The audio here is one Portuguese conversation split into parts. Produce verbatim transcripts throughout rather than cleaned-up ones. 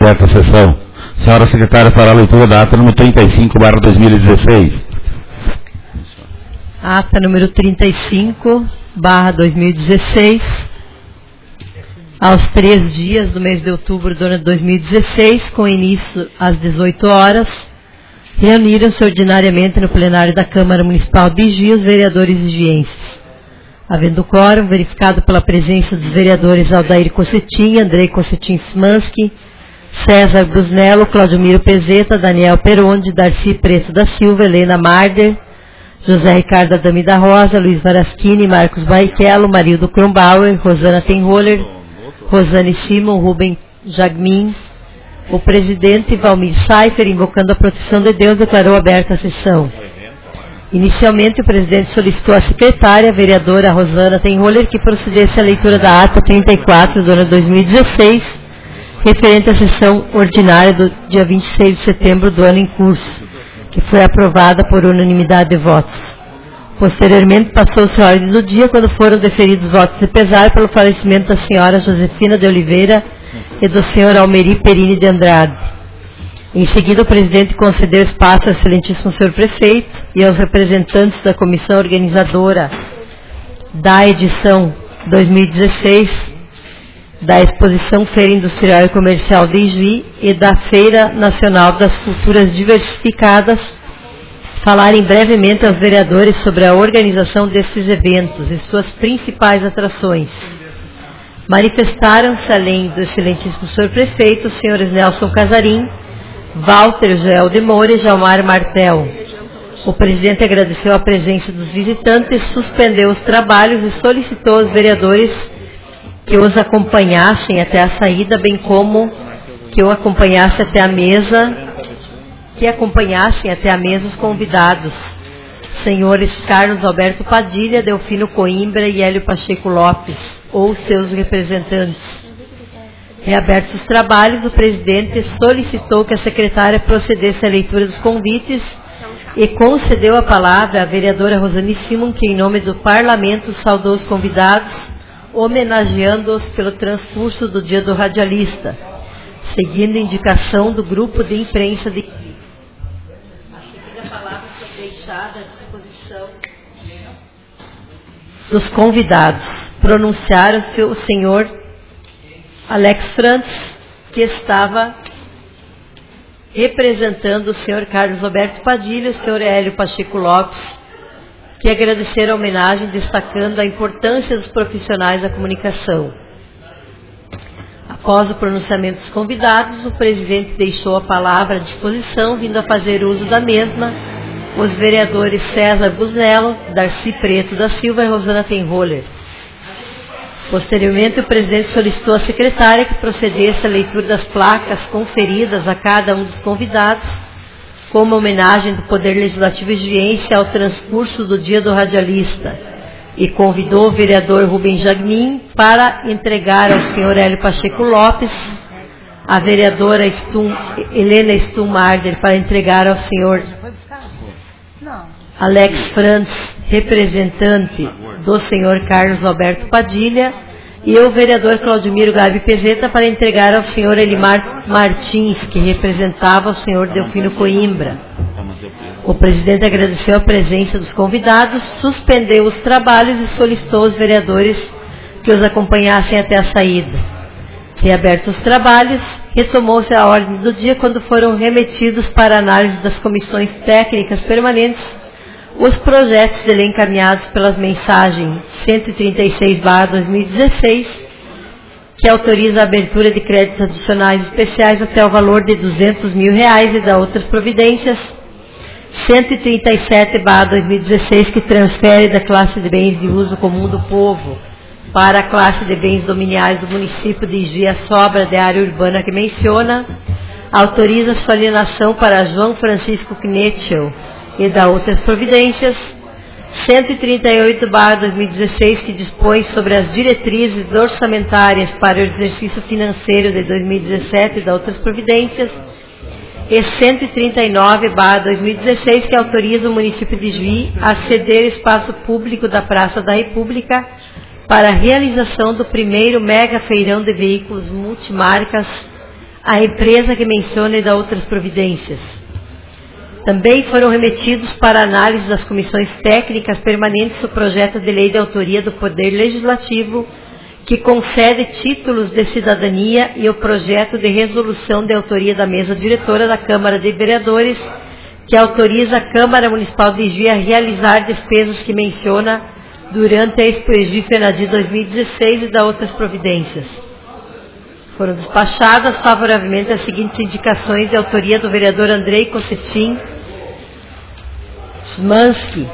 Aberta a sessão. Senhora secretária, fará a leitura da ata número trinta e cinco, barra dois mil e dezesseis. Ata número trinta e cinco, barra dois mil e dezesseis. Aos três dias do mês de outubro do ano de dois mil e dezesseis, com início às dezoito horas, reuniram-se ordinariamente no plenário da Câmara Municipal de Igi os vereadores igienses. Havendo quórum, verificado pela presença dos vereadores Aldair Cossetin, Andrei Cossetin Smansky, César Busnello, Claudomiro Pezeta, Daniel Peronde, Darcy Preto da Silva, Helena Marder, José Ricardo Adami da Rosa, Luiz Varaschini, Marcos Barrichello, Marildo Kronbauer, Rosana Tenroller, Rosane Simon, Rubem Jagmin. O presidente Valmir Seifer, invocando a proteção de Deus, declarou aberta a sessão. Inicialmente, o presidente solicitou à secretária, a vereadora Rosana Tenroller, que procedesse à leitura da ata trinta e quatro do ano de dois mil e dezesseis, referente à sessão ordinária do dia vinte e seis de setembro do ano em curso, que foi aprovada por unanimidade de votos. Posteriormente, passou-se a ordem do dia quando foram deferidos votos de pesar pelo falecimento da senhora Josefina de Oliveira e do senhor Almeri Perini de Andrade. Em seguida, o presidente concedeu espaço ao excelentíssimo senhor prefeito e aos representantes da comissão organizadora da edição dois mil e dezesseis da Exposição Feira Industrial e Comercial de Ijuí e da Feira Nacional das Culturas Diversificadas, falarem brevemente aos vereadores sobre a organização desses eventos e suas principais atrações. Manifestaram-se, além do excelentíssimo senhor prefeito, os senhores Nelson Casarim, Walter Joel de Moura e Jalmar Martel. O presidente agradeceu a presença dos visitantes, suspendeu os trabalhos e solicitou aos vereadores que os acompanhassem até a saída, bem como que o acompanhasse até a mesa, que acompanhassem até a mesa os convidados, senhores Carlos Alberto Padilha, Delfino Coimbra e Hélio Pacheco Lopes, ou seus representantes. Reabertos os trabalhos, o presidente solicitou que a secretária procedesse à leitura dos convites e concedeu a palavra à vereadora Rosane Simon, que em nome do parlamento saudou os convidados, homenageando-os pelo transcurso do Dia do Radialista, seguindo indicação do grupo de imprensa de... A seguir a palavra foi deixada à disposição dos convidados. Pronunciaram-se o senhor Alex Frantz, que estava representando o senhor Carlos Alberto Padilha e o senhor Hélio Pacheco Lopes, que agradeceram a homenagem, destacando a importância dos profissionais da comunicação. Após o pronunciamento dos convidados, o presidente deixou a palavra à disposição, vindo a fazer uso da mesma, os vereadores César Busnello, Darcy Preto da Silva e Rosana Tenroller. Posteriormente, o presidente solicitou à secretária que procedesse à leitura das placas conferidas a cada um dos convidados, como homenagem do Poder Legislativo ijuiense ao transcurso do Dia do Radialista, e convidou o vereador Rubem Jagmin para entregar ao senhor Hélio Pacheco Lopes, a vereadora Stum, Helena Stum Marder para entregar ao senhor Alex Frantz, representante do senhor Carlos Alberto Padilha, e o vereador Claudimiro Gabi Pezeta para entregar ao senhor Elimar Martins, que representava o senhor Delfino Coimbra. O presidente agradeceu a presença dos convidados, suspendeu os trabalhos e solicitou aos vereadores que os acompanhassem até a saída. Reabertos os trabalhos, retomou-se a ordem do dia quando foram remetidos para análise das comissões técnicas permanentes os projetos de lei encaminhados pelas mensagens cento e trinta e seis barra dois mil e dezesseis, que autoriza a abertura de créditos adicionais especiais até o valor de duzentos mil reais e da outras providências, cento e trinta e sete barra dois mil e dezesseis, que transfere da classe de bens de uso comum do povo para a classe de bens dominiais do município de Ijuí a sobra de área urbana que menciona, autoriza sua alienação para João Francisco Knetschel e da outras providências, cento e trinta e oito barra dois mil e dezesseis, que dispõe sobre as diretrizes orçamentárias para o exercício financeiro de dois mil e dezessete e da outras providências, e cento e trinta e nove barra dois mil e dezesseis, que autoriza o município de Ijuí a ceder espaço público da Praça da República para a realização do primeiro mega feirão de veículos multimarcas à empresa que menciona e dá outras providências. Também foram remetidos para análise das comissões técnicas permanentes o projeto de lei de autoria do Poder Legislativo, que concede títulos de cidadania, e o projeto de resolução de autoria da mesa diretora da Câmara de Vereadores, que autoriza a Câmara Municipal de Juí a realizar despesas que menciona durante a Expo Juí Fenadi dois mil e dezesseis e dá outras providências. Foram despachadas favoravelmente as seguintes indicações de autoria do vereador Andrei Cossetin Smansky: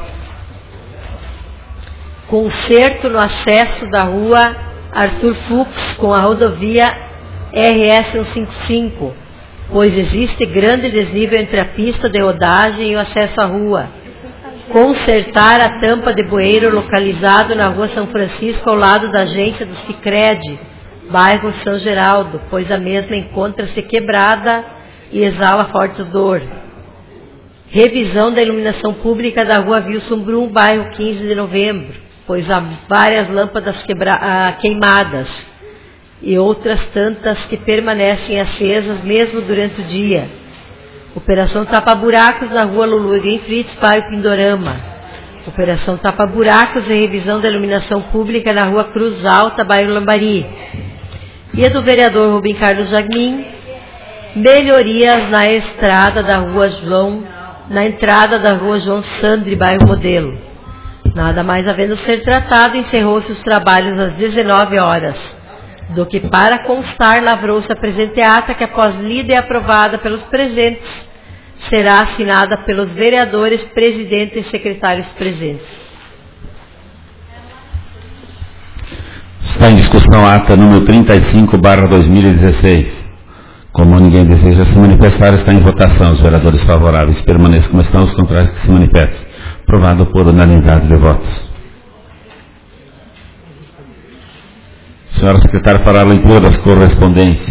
conserto no acesso da rua Arthur Fux com a rodovia R S cento e cinquenta e cinco, pois existe grande desnível entre a pista de rodagem e o acesso à rua. Consertar a tampa de bueiro localizado na rua São Francisco, ao lado da agência do Sicredi, bairro São Geraldo, pois a mesma encontra-se quebrada e exala forte odor. Revisão da iluminação pública da rua Wilson Brum, bairro quinze de novembro, pois há várias lâmpadas quebra- ah, queimadas e outras tantas que permanecem acesas mesmo durante o dia. Operação Tapa-Buracos na rua Lulu Fritz, bairro Pindorama. Operação Tapa-Buracos e revisão da iluminação pública na rua Cruz Alta, bairro Lambari. E a do vereador Rubem Carlos Jagmin: melhorias na estrada da rua João, na entrada da rua João Sandri, bairro Modelo. Nada mais havendo ser tratado, encerrou-se os trabalhos às dezenove horas. Do que para constar, lavrou-se a presente ata, que após lida e aprovada pelos presentes, será assinada pelos vereadores, presidente e secretários presentes. Está em discussão a ata número trinta e cinco barra dois mil e dezesseis. Como ninguém deseja se manifestar, está em votação. Os vereadores favoráveis permaneçam como estão, os contrários que se manifestem. Aprovado por unanimidade de votos. Senhora secretária, fará a leitura das correspondências.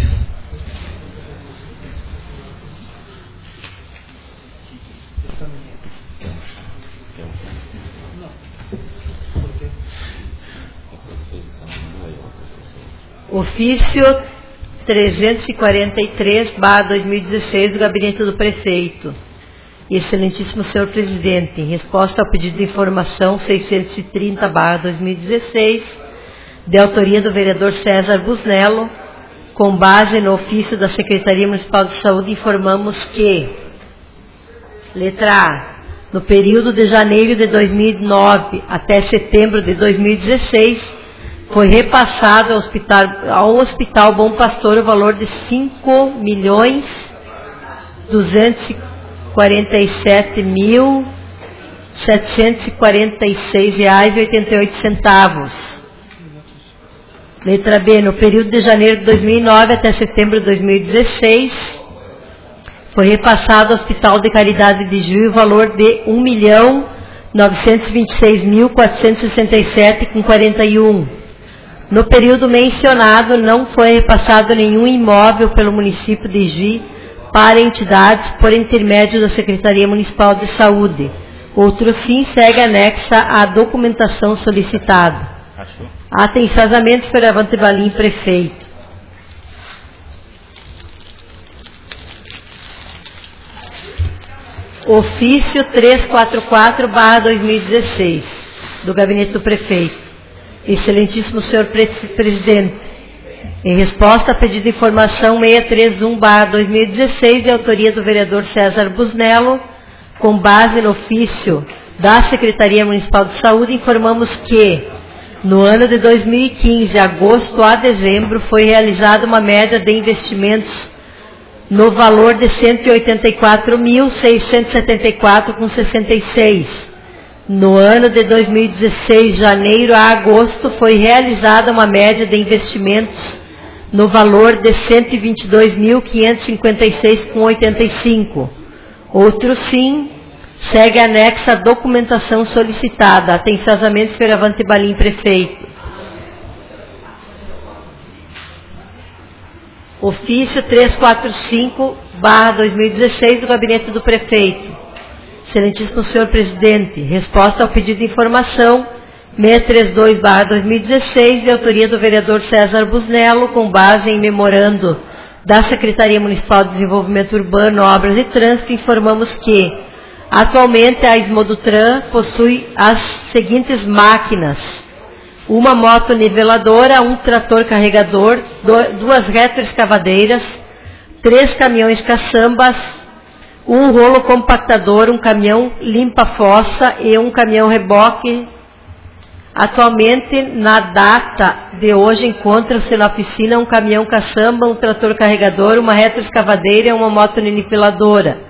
Ofício trezentos e quarenta e três barra dois mil e dezesseis do Gabinete do Prefeito. Excelentíssimo senhor Presidente, em resposta ao pedido de informação seiscentos e trinta barra dois mil e dezesseis, de autoria do vereador César Busnello, com base no ofício da Secretaria Municipal de Saúde, informamos que, letra A, no período de janeiro de dois mil e nove até setembro de dois mil e dezesseis, foi repassado ao Hospital, ao Hospital Bom Pastor o valor de cinco milhões duzentos e quarenta e sete mil setecentos e quarenta e seis reais e oitenta e oito centavos. Letra B, no período de janeiro de dois mil e nove até setembro de dois mil e dezesseis, foi repassado ao Hospital de Caridade de Juí o valor de um milhão novecentos e vinte e seis mil quatrocentos e sessenta e sete reais e quarenta e um centavos. No período mencionado, não foi repassado nenhum imóvel pelo município de Juí para entidades por intermédio da Secretaria Municipal de Saúde. Outro sim segue anexa à documentação solicitada. Atenciosamente, Fioravante Valim, prefeito. Ofício trezentos e quarenta e quatro barra dois mil e dezesseis, do Gabinete do Prefeito. Excelentíssimo senhor Presidente, em resposta a pedido de informação seiscentos e trinta e um barra dois mil e dezesseis, de autoria do vereador César Busnello, com base no ofício da Secretaria Municipal de Saúde, informamos que, no ano de dois mil e quinze, de agosto a dezembro, foi realizada uma média de investimentos no valor de cento e oitenta e quatro mil seiscentos e setenta e quatro reais e sessenta e seis centavos. No ano de dois mil e dezesseis, de janeiro a agosto, foi realizada uma média de investimentos no valor de cento e vinte e dois mil quinhentos e cinquenta e seis reais e oitenta e cinco centavos. Outro sim, segue anexa a documentação solicitada. Atenciosamente, Fioravante Valim, prefeito. Ofício trezentos e quarenta e cinco barra dois mil e dezesseis, do Gabinete do Prefeito. Excelentíssimo senhor Presidente, resposta ao pedido de informação seiscentos e trinta e dois barra dois mil e dezesseis, de autoria do vereador César Busnello, com base em memorando da Secretaria Municipal de Desenvolvimento Urbano, Obras e Trânsito, informamos que, atualmente, a Esmodutran possui as seguintes máquinas: uma moto niveladora, um trator carregador, duas retroescavadeiras, três caminhões caçambas, um rolo compactador, um caminhão limpa-fossa e um caminhão reboque. Atualmente, na data de hoje, encontra-se na oficina um caminhão caçamba, um trator carregador, uma retroescavadeira e uma moto niveladora.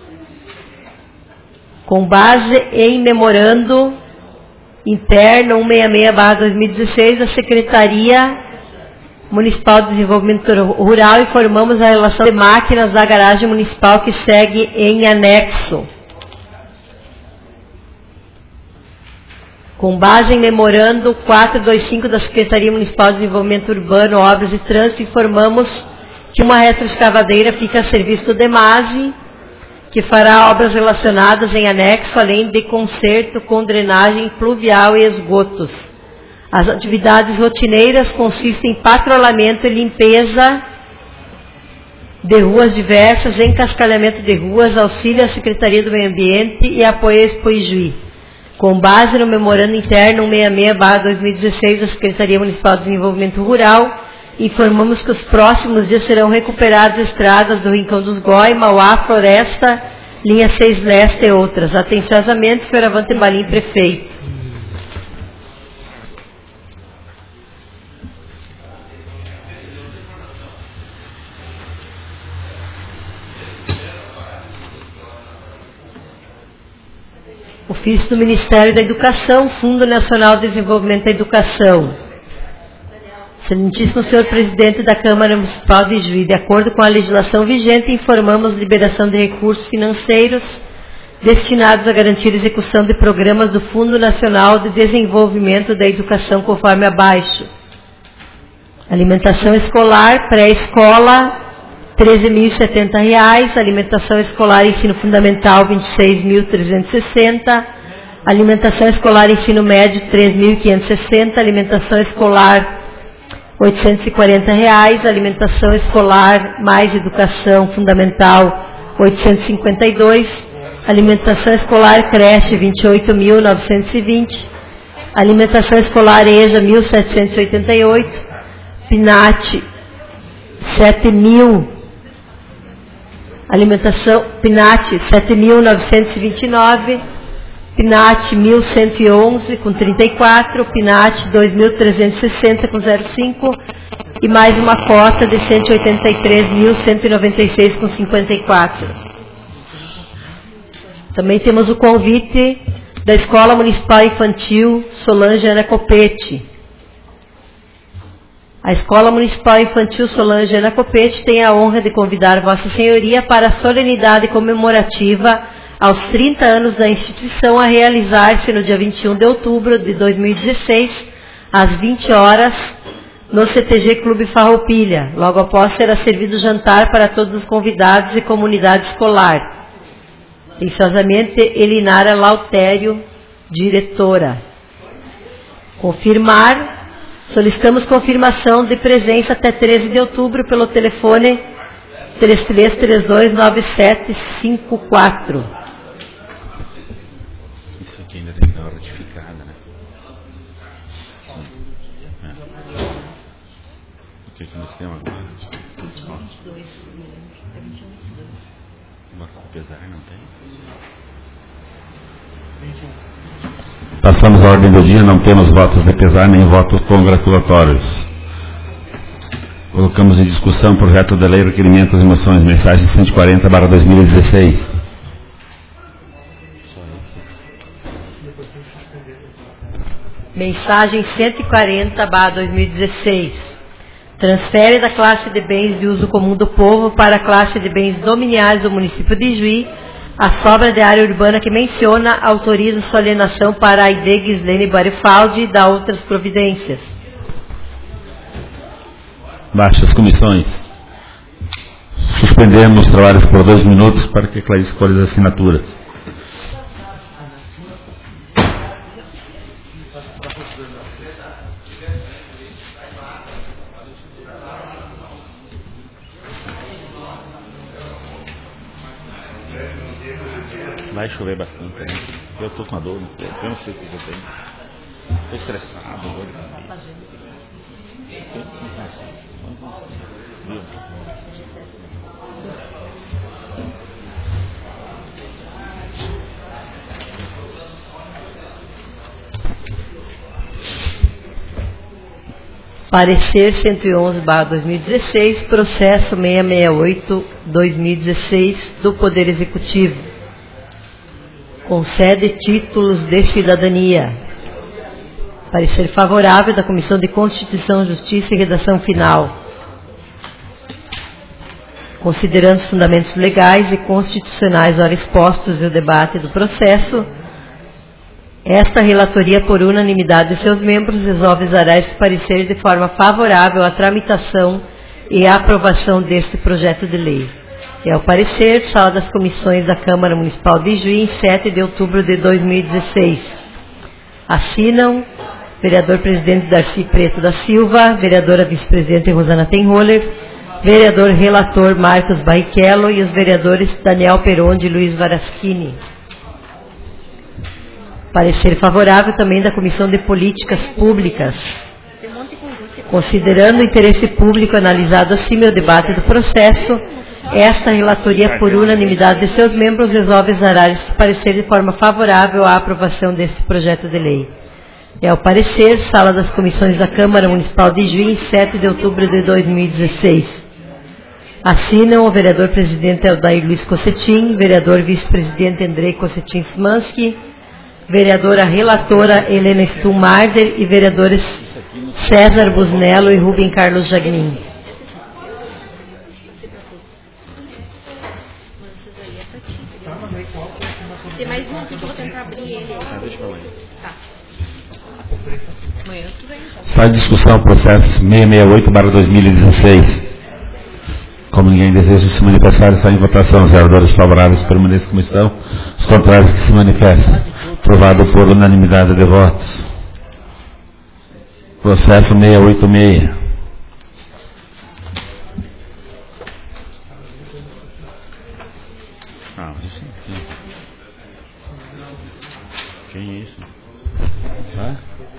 Com base em memorando interno cento e sessenta e seis barra dois mil e dezesseis, a Secretaria Municipal de Desenvolvimento Rural, informamos a relação de máquinas da garagem municipal que segue em anexo. Com base em memorando quatrocentos e vinte e cinco da Secretaria Municipal de Desenvolvimento Urbano, Obras e Trânsito, informamos que uma retroescavadeira fica a serviço do DEMASE, que fará obras relacionadas em anexo, além de conserto com drenagem pluvial e esgotos. As atividades rotineiras consistem em patrulhamento e limpeza de ruas diversas, encascalhamento de ruas, auxílio à Secretaria do Meio Ambiente e apoio a Expo Ijuí. Com base no memorando interno cento e sessenta e seis barra dois mil e dezesseis da Secretaria Municipal de Desenvolvimento Rural, informamos que os próximos dias serão recuperadas estradas do Rincão dos Góis, Mauá, Floresta, linha seis Leste e outras. Atenciosamente, Fioravante Balim, prefeito. Ofício do Ministério da Educação, Fundo Nacional de Desenvolvimento da Educação. Excelentíssimo senhor presidente da Câmara Municipal de Ijuí, de acordo com a legislação vigente, informamos liberação de recursos financeiros destinados a garantir a execução de programas do Fundo Nacional de Desenvolvimento da Educação, conforme abaixo. Alimentação escolar, pré-escola, treze mil e setenta reais, alimentação escolar ensino fundamental, vinte e seis mil trezentos e sessenta, alimentação escolar ensino médio, três mil quinhentos e sessenta, alimentação escolar, oitocentos e quarenta reais, alimentação escolar mais educação fundamental, oitocentos e cinquenta e dois, alimentação escolar creche, vinte e oito mil novecentos e vinte, alimentação escolar EJA, mil setecentos e oitenta e oito, PNAT, sete mil, alimentação, PNAT, sete mil novecentos e vinte e nove, PNAT, mil cento e onze, com trinta e quatro, PNAT, dois mil trezentos e sessenta, com zero cinco, e mais uma cota de cento e oitenta e três mil cento e noventa e seis, com cinquenta e quatro. Também temos o convite da Escola Municipal Infantil Solange Ana Copete. A Escola Municipal Infantil Solange Ana Copete tem a honra de convidar Vossa Senhoria para a solenidade comemorativa aos trinta anos da instituição, a realizar-se no dia vinte e um de outubro de dois mil e dezesseis, às vinte horas, no C T G Clube Farroupilha. Logo após será servido jantar para todos os convidados e comunidade escolar. Atenciosamente, Elinara Lautério, diretora. Confirmar. Solicitamos confirmação de presença até treze de outubro pelo telefone três três três dois nove sete cinco quatro. Isso aqui ainda tem que dar uma ratificada, né? Sim. É. O que que nós temos agora? vinte e dois. Nossa, apesar não tem? Passamos a ordem do dia, não temos votos de pesar nem votos congratulatórios. Colocamos em discussão o projeto de lei, requerimentos e moções, mensagem cento e quarenta barra dois mil e dezesseis. Mensagem cento e quarenta barra dois mil e dezesseis. Transfere da classe de bens de uso comum do povo para a classe de bens dominiais do município de Ijuí. A sobra de área urbana que menciona autoriza sua alienação para a I D Gislene Barifaldi e dá outras providências. Baixas comissões. Suspendemos os trabalhos por dois minutos para que Clarice colhe as assinaturas. Vai chover bastante, né? Eu tô com a dor no corpo, eu não sei o que eu tenho. Tô estressado, vou dormir. Parecer cento e onze barra dois mil e dezesseis, processo seiscentos e sessenta e oito barra dois mil e dezesseis do Poder Executivo. Concede títulos de cidadania. Parecer favorável da Comissão de Constituição, Justiça e Redação Final. Considerando os fundamentos legais e constitucionais ora expostos e o debate do processo, esta relatoria, por unanimidade de seus membros, resolve exarar este parecer de forma favorável à tramitação e à aprovação deste projeto de lei. É o parecer, sala das comissões da Câmara Municipal de Juí, em sete de outubro de dois mil e dezesseis. Assinam vereador presidente Darcy Preto da Silva, vereadora vice-presidente Rosana Tenholler, vereador relator Marcos Barrichello e os vereadores Daniel Perondi e Luiz Varaschini. Parecer favorável também da Comissão de Políticas Públicas. Considerando o interesse público analisado acima e o debate do processo, esta relatoria, por unanimidade de seus membros, resolve exarar este parecer de forma favorável à aprovação deste projeto de lei. É o parecer, sala das comissões da Câmara Municipal de Juí, em sete de outubro de dois mil e dezesseis. Assinam o vereador presidente Aldair Luiz Cossetin, vereador vice-presidente Andrei Cossetin Smansky, vereadora relatora Helena Stumarder e vereadores César Busnello e Rubem Carlos Jagnin. Tem mais um aqui que eu vou tentar abrir ele. Ah, deixa eu ver. Tá. Amanhã tu vem, então. Está em discussão o processo seiscentos e sessenta e oito barra dois mil e dezesseis. Como ninguém deseja se manifestar, está em votação. Os vereadores favoráveis permaneçam como estão. Os contrários que se manifestem. Aprovado por unanimidade de votos. Processo seiscentos e oitenta e seis. Ah, isso aqui. Quem é isso? Ah?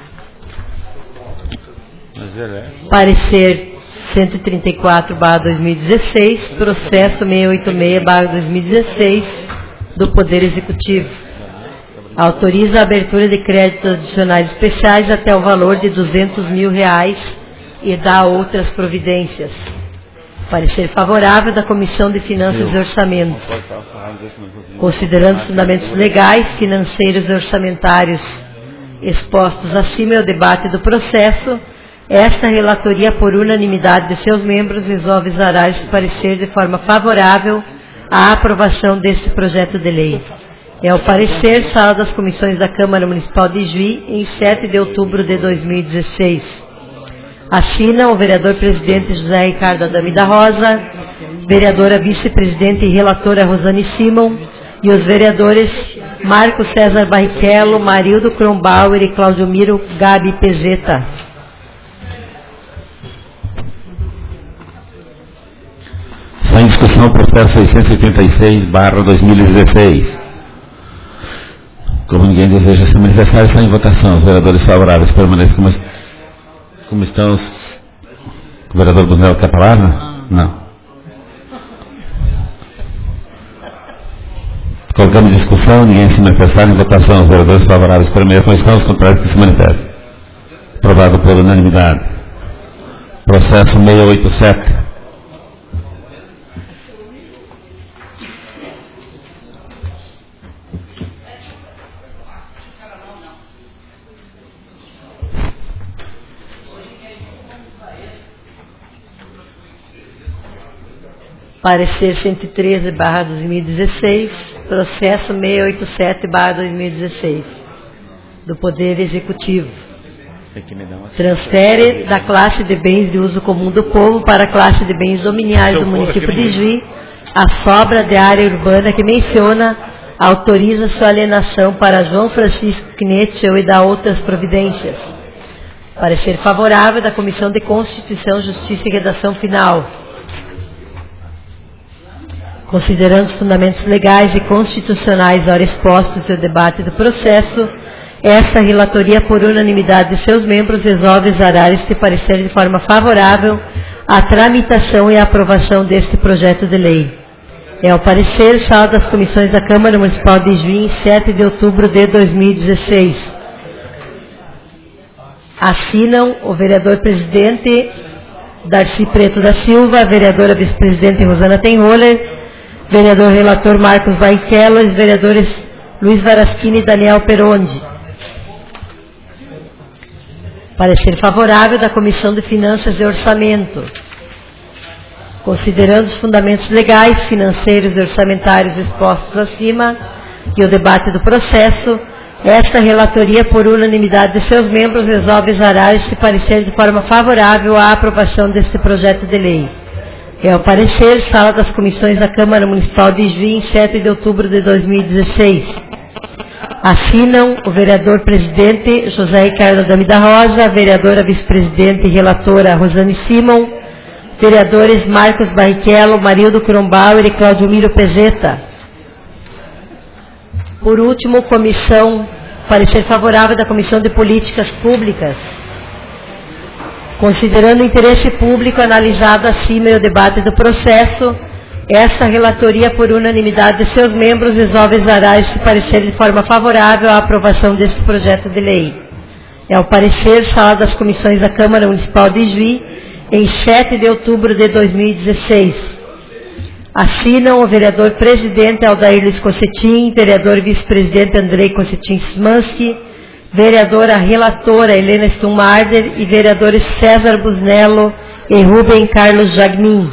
Mas ele é. Parecer cento e trinta e quatro barra dois mil e dezesseis, processo seiscentos e oitenta e seis barra dois mil e dezesseis do Poder Executivo. Autoriza a abertura de créditos adicionais especiais até o valor de duzentos mil reais e dá outras providências. Parecer favorável da Comissão de Finanças e Orçamento. Considerando os fundamentos legais, financeiros e orçamentários expostos acima ao debate do processo, esta relatoria, por unanimidade de seus membros, resolve exarar este parecer de forma favorável à aprovação deste projeto de lei. É o parecer, sala das comissões da Câmara Municipal de Juí, em sete de outubro de dois mil e dezesseis. Assinam o vereador presidente José Ricardo Adame da Rosa, vereadora vice-presidente e relatora Rosane Simon, e os vereadores Marco César Barrichello, Marildo Kronbauer e Claudio Miro Gabi Pezeta. Está em discussão o processo seiscentos e oitenta e seis barra dois mil e dezesseis. Como ninguém deseja se manifestar, está em votação. Os vereadores favoráveis permanecem como, como estão. Os... O vereador Busnello quer falar? Não. Não. Colocamos em discussão, ninguém se manifestar, em votação. Os vereadores favoráveis permanecem como estão. Os contrários que se manifestem. Aprovado por unanimidade. Processo seiscentos e oitenta e sete. Parecer cento e treze barra dois mil e dezesseis, processo seiscentos e oitenta e sete barra dois mil e dezesseis, do Poder Executivo. Transfere da classe de bens de uso comum do povo para a classe de bens dominiais do município de Juí a sobra de área urbana que menciona, autoriza sua alienação para João Francisco Knetschel e dá outras providências. Parecer favorável da Comissão de Constituição, Justiça e Redação Final. Considerando os fundamentos legais e constitucionais ora expostos e o debate do processo, esta relatoria, por unanimidade de seus membros, resolve exarar este parecer de forma favorável à tramitação e à aprovação deste projeto de lei. É o parecer, sala das comissões da Câmara Municipal de Juí, sete de outubro de dois mil e dezesseis. Assinam o vereador presidente Darcy Preto da Silva, a vereadora vice-presidente Rosana Tenholer, vereador relator Marcos Barrichello e os vereadores Luiz Varaschini e Daniel Perondi. Parecer favorável da Comissão de Finanças e Orçamento. Considerando os fundamentos legais, financeiros e orçamentários expostos acima e o debate do processo, esta relatoria, por unanimidade de seus membros, resolve exarar este parecer de forma favorável à aprovação deste projeto de lei. É o parecer, sala das comissões da Câmara Municipal de Juí, sete de outubro de dois mil e dezesseis. Assinam o vereador presidente José Ricardo Adame da Rosa, a vereadora vice-presidente e relatora Rosane Simon, vereadores Marcos Barrichello, Marildo Kronbauer e Claudio Miro Pezeta. Por último, comissão, parecer favorável da Comissão de Políticas Públicas. Considerando o interesse público analisado acima e o debate do processo, esta relatoria, por unanimidade de seus membros, resolve exarar este parecer de forma favorável à aprovação deste projeto de lei. É o parecer, sala das comissões da Câmara Municipal de Juí, em sete de outubro de dois mil e dezesseis. Assinam o vereador presidente Aldair Luiz Cossetin, vereador vice-presidente Andrei Cossetin Smansky, vereadora relatora Helena Stummarder e vereadores César Busnello e Rubem Carlos Jagmin.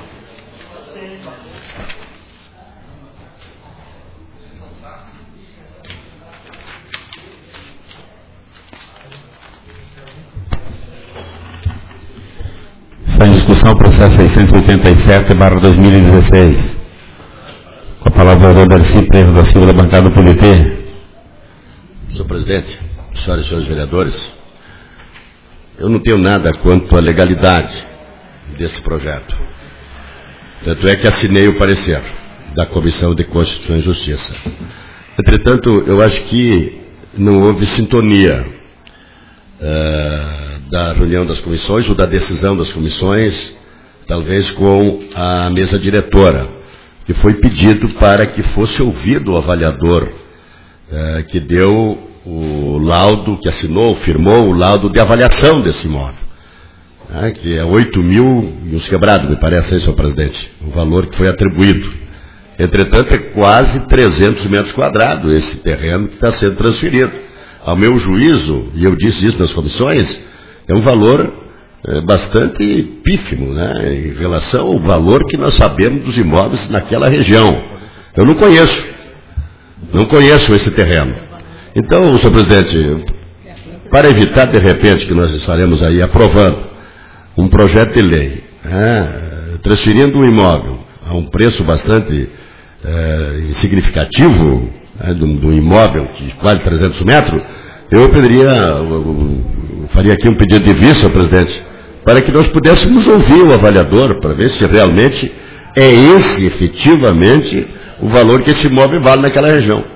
Está em discussão o processo seiscentos e oitenta e sete barra dois mil e dezesseis. Com a palavra o vereador Darcy Preto da Silva, da bancada do P D T. Senhor presidente, senhoras e senhores vereadores, eu não tenho nada quanto à legalidade desse projeto. Tanto é que assinei o parecer da Comissão de Constituição e Justiça. Entretanto, eu acho que não houve sintonia uh, da reunião das comissões ou da decisão das comissões, talvez com a mesa diretora, que foi pedido para que fosse ouvido o avaliador uh, que deu o laudo, que assinou, firmou o laudo de avaliação desse imóvel, né, que é oito mil e uns quebrados, me parece aí, senhor presidente, o valor que foi atribuído. Entretanto, é quase trezentos metros quadrados esse terreno que está sendo transferido. Ao meu juízo, e eu disse isso nas comissões, é um valor é, bastante pífimo, né, em relação ao valor que nós sabemos dos imóveis naquela região. Eu não conheço, não conheço esse terreno. Então, senhor presidente, para evitar de repente que nós estaremos aí aprovando um projeto de lei, né, transferindo um imóvel a um preço bastante é, insignificativo, né, de, um, de um imóvel de quase trezentos metros, eu pediria, eu faria aqui um pedido de vista, senhor presidente, para que nós pudéssemos ouvir o avaliador, para ver se realmente é esse, efetivamente, o valor que esse imóvel vale naquela região.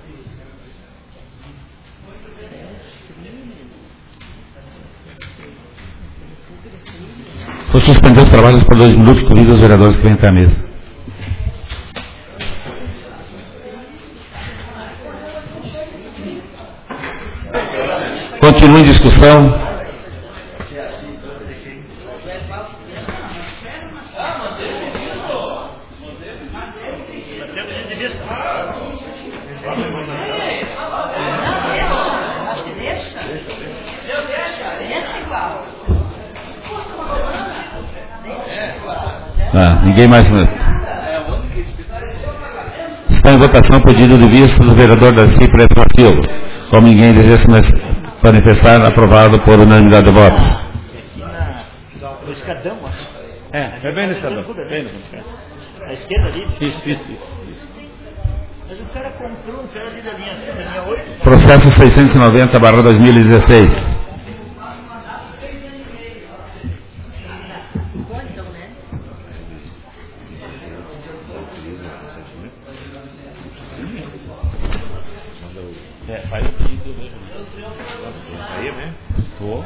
Vou suspender os trabalhos por dois minutos, convido os vereadores que vêm até a mesa. Continua em discussão. Ah, ninguém mais. Está em votação o pedido de vista do vereador Darcy Preto da Silva. Como ninguém deseja se manifestar, aprovado por unanimidade de votos. No escadão, é, é bem no escadão. Bem no à esquerda ali? Isso, isso, isso. Mas o cara comprou, o cara ali da linha C, da linha oito. Processo seiscentos e noventa barra dois mil e dezesseis. É, faz o pedido mesmo. Aí, né? Tô.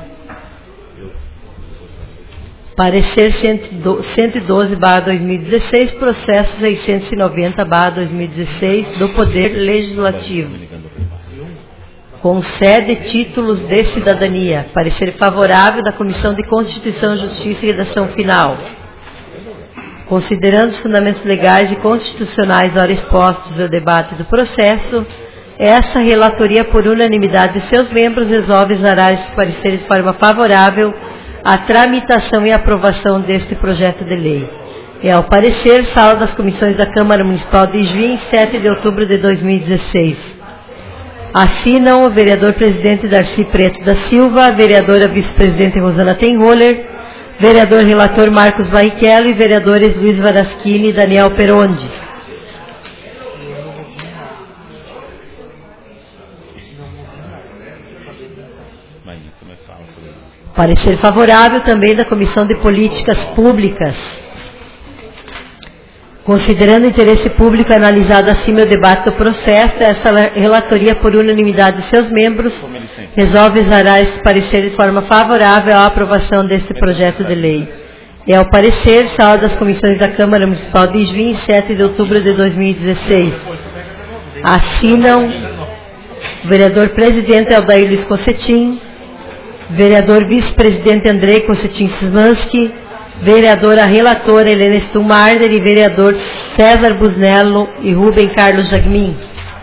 Parecer cento e doze barra dois mil e dezesseis, processo seiscentos e noventa barra dois mil e dezesseis do Poder Legislativo. Concede títulos de cidadania. Parecer favorável da Comissão de Constituição, Justiça e Redação Final. Considerando os fundamentos legais e constitucionais ora expostos ao debate do processo, essa relatoria, por unanimidade de seus membros, resolve exarar este parecer de forma favorável à tramitação e aprovação deste projeto de lei. É ao parecer, sala das comissões da Câmara Municipal de Juiz, sete de outubro de dois mil e dezesseis. Assinam o vereador presidente Darcy Preto da Silva, a vereadora vice-presidente Rosana Tenholler, vereador relator Marcos Barrichello e vereadores Luiz Varaschini e Daniel Perondi. Parecer favorável também da Comissão de Políticas Públicas. Considerando o interesse público analisado acima o debate do processo, essa relatoria, por unanimidade de seus membros, resolve exarar este parecer de forma favorável à aprovação deste projeto de lei. É o parecer, sala das comissões da Câmara Municipal de Juiz, sete de outubro de dois mil e dezesseis. Assinam o vereador presidente Aldair Luiz Cossetim, vereador vice-presidente Andrei Cossetim Szymanski, vereadora relatora Helena Stumarder e vereador César Busnello e Rubem Carlos Jagmin.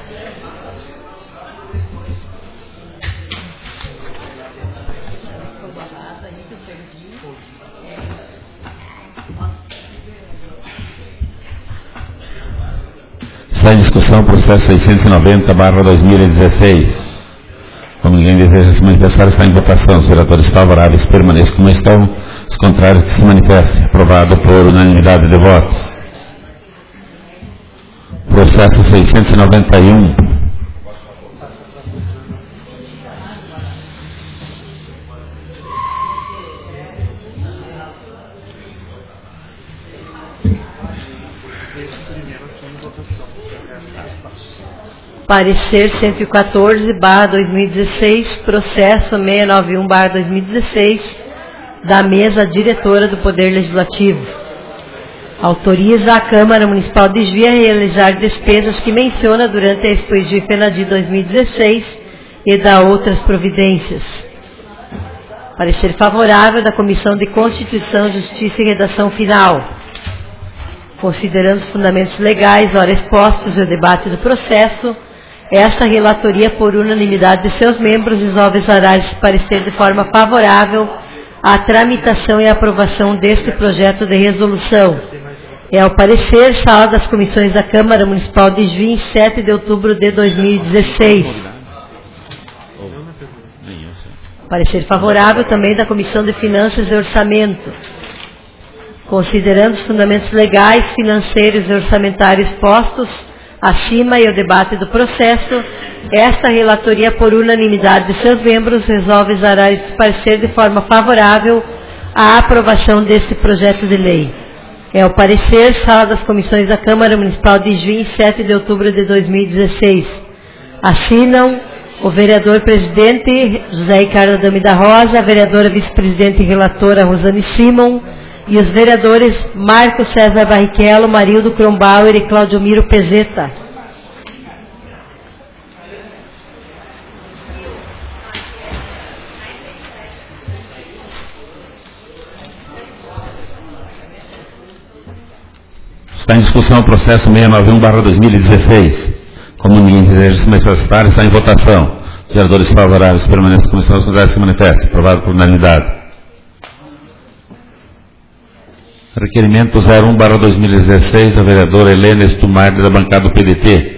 Está em discussão o processo seiscentos e noventa barra dois mil e dezesseis. Como ninguém deseja se manifestar, está em votação. Os vereadores favoráveis permaneçam como estão. Os contrários que se manifestem. Aprovado por unanimidade de votos. Processo seiscentos e noventa e um. Parecer cento e quatorze barra dois mil e dezesseis, processo seiscentos e noventa e um barra dois mil e dezesseis, da mesa diretora do Poder Legislativo. Autoriza a Câmara Municipal de Juiz a realizar despesas que menciona durante a Expo Juiz Penadi dois mil e dezesseis e dá outras providências. Parecer favorável da Comissão de Constituição, Justiça e Redação Final. Considerando os fundamentos legais ora expostos e o debate do processo, esta relatoria, por unanimidade de seus membros, resolve exarar esse parecer de forma favorável à tramitação e aprovação deste projeto de resolução. É ao parecer, sala das comissões da Câmara Municipal de Juiz, sete de outubro de dois mil e dezesseis. Parecer favorável também da Comissão de Finanças e Orçamento. Considerando os fundamentos legais, financeiros e orçamentários postos acima e o debate do processo, esta relatoria, por unanimidade de seus membros, resolve exarar este parecer de forma favorável à aprovação deste projeto de lei. É o parecer, sala das comissões da Câmara Municipal de Juiz, sete de outubro de dois mil e dezesseis. Assinam o vereador presidente José Ricardo Adame da Rosa, a vereadora vice-presidente e relatora Rosane Simon, e os vereadores Marco César Barrichello, Marildo Kronbauer e Claudio Miro Pezeta. Está em discussão o processo seiscentos e noventa e um barra dois mil e dezesseis. Como ninguém deseja se manifestar, está em votação. Os vereadores favoráveis permanecem como estão, os contrários se manifestam. Aprovado por unanimidade. Requerimento zero um barra dois mil e dezesseis, da vereadora Helena Stumarder, da bancada do P D T.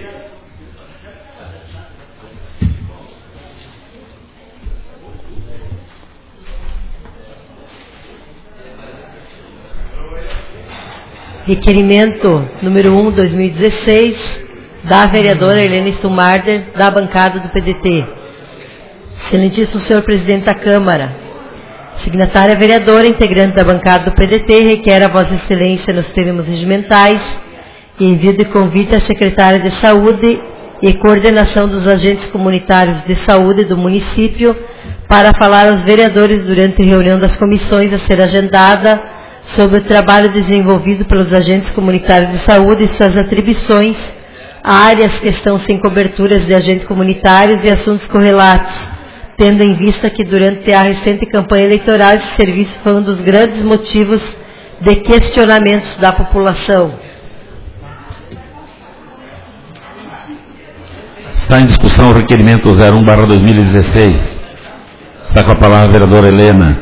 Requerimento número um, dois mil e dezesseis, da vereadora Helena Stumarder, da bancada do P D T. Excelentíssimo senhor presidente da Câmara, signatária vereadora, integrante da bancada do P D T, requer a Vossa Excelência, nos termos regimentais, e envio de convite à secretária de Saúde e coordenação dos agentes comunitários de saúde do município para falar aos vereadores durante a reunião das comissões a ser agendada sobre o trabalho desenvolvido pelos agentes comunitários de saúde e suas atribuições, áreas que estão sem coberturas de agentes comunitários e assuntos correlatos, tendo em vista que durante a recente campanha eleitoral esse serviço foi um dos grandes motivos de questionamentos da população. Está em discussão o requerimento zero um barra dois mil e dezesseis. Está com a palavra a vereadora Helena.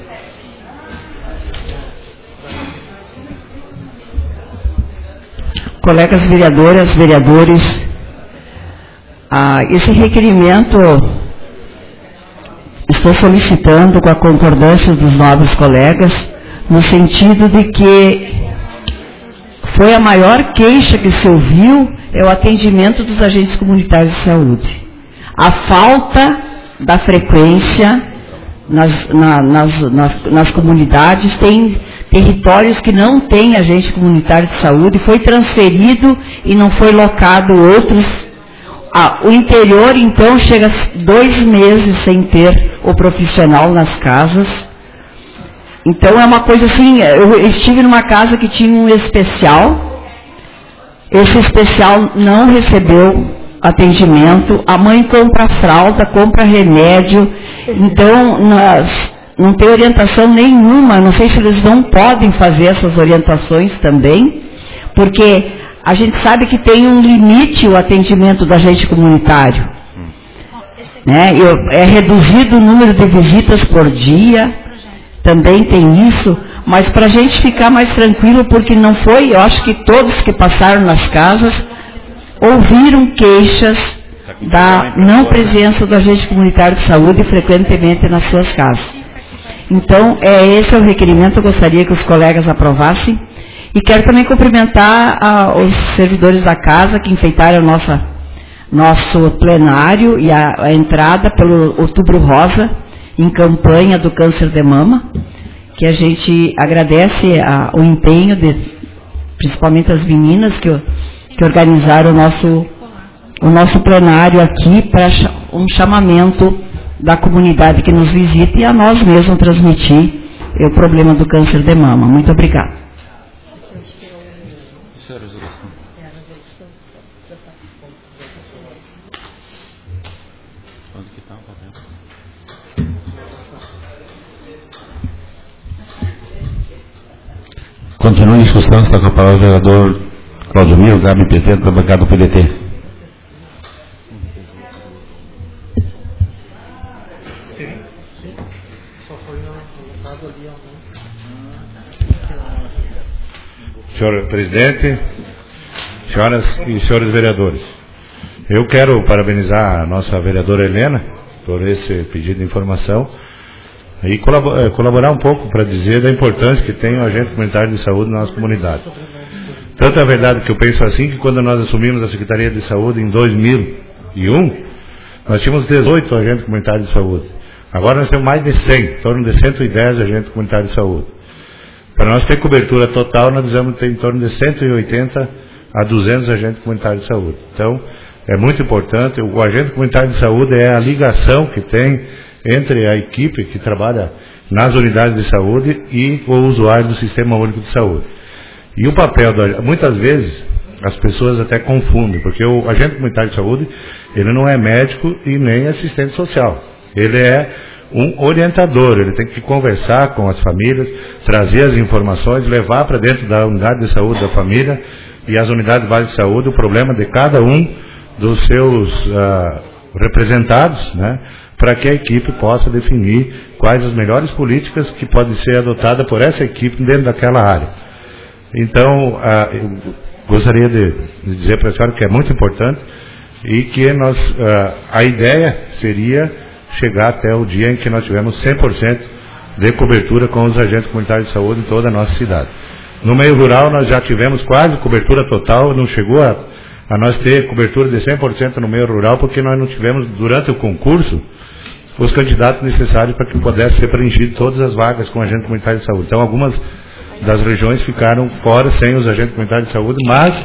Colegas vereadoras, vereadores, ah, esse requerimento estou solicitando com a concordância dos nobres colegas, no sentido de que foi a maior queixa que se ouviu é o atendimento dos agentes comunitários de saúde. A falta da frequência nas, na, nas, nas, nas comunidades, tem territórios que não têm agente comunitário de saúde, foi transferido e não foi locado outros. Ah, o interior, então, chega dois meses sem ter o profissional nas casas. Então, é uma coisa assim, eu estive numa casa que tinha um especial, esse especial não recebeu atendimento, a mãe compra fralda, compra remédio, então nós, não tem orientação nenhuma, não sei se eles não podem fazer essas orientações também, porque a gente sabe que tem um limite o atendimento do agente comunitário, né? É reduzido o número de visitas por dia, também tem isso, mas para a gente ficar mais tranquilo, porque não foi, eu acho que todos que passaram nas casas ouviram queixas da não presença do agente comunitário de saúde frequentemente nas suas casas. Então, é, esse é o requerimento, eu gostaria que os colegas aprovassem. E quero também cumprimentar a, os servidores da casa que enfeitaram nossa, nosso plenário e a, a entrada pelo Outubro Rosa, em campanha do câncer de mama, que a gente agradece a, o empenho, de, principalmente as meninas que, que organizaram o nosso, o nosso plenário aqui para um chamamento da comunidade que nos visita e a nós mesmos transmitir o problema do câncer de mama. Muito obrigada. Continua em discussão, está com a palavra o vereador Cláudio Miro, Gabi Peteiro, da bancada do P D T. Senhor presidente, senhoras e senhores vereadores, eu quero parabenizar a nossa vereadora Helena por esse pedido de informação e colaborar um pouco para dizer da importância que tem o agente comunitário de saúde na nossa comunidade. Tanto é verdade que eu penso assim, que quando nós assumimos a Secretaria de Saúde em dois mil e um, nós tínhamos dezoito agentes comunitários de saúde. Agora nós temos mais de cem, em torno de cento e dez agentes comunitários de saúde. Para nós ter cobertura total, nós precisamos ter em torno de cento e oitenta a duzentos agentes comunitários de saúde. Então, é muito importante. O agente comunitário de saúde é a ligação que tem entre a equipe que trabalha nas unidades de saúde e o usuário do Sistema Único de Saúde. E o papel, do, muitas vezes, as pessoas até confundem, porque o agente comunitário de saúde, ele não é médico e nem assistente social. Ele é um orientador, ele tem que conversar com as famílias, trazer as informações, levar para dentro da unidade de saúde da família e as unidades básicas de saúde o problema de cada um dos seus uh, representados, né, para que a equipe possa definir quais as melhores políticas que podem ser adotadas por essa equipe dentro daquela área. Então, uh, eu gostaria de, de dizer para a senhora que é muito importante e que nós, uh, a ideia seria chegar até o dia em que nós tivermos cem por cento de cobertura com os agentes comunitários de saúde em toda a nossa cidade. No meio rural nós já tivemos quase cobertura total, não chegou a, a nós ter cobertura de cem por cento no meio rural, porque nós não tivemos, durante o concurso, os candidatos necessários para que pudesse ser preenchido todas as vagas com agente comunitário de saúde. Então algumas das regiões ficaram fora, sem os agentes comunitários de saúde, mas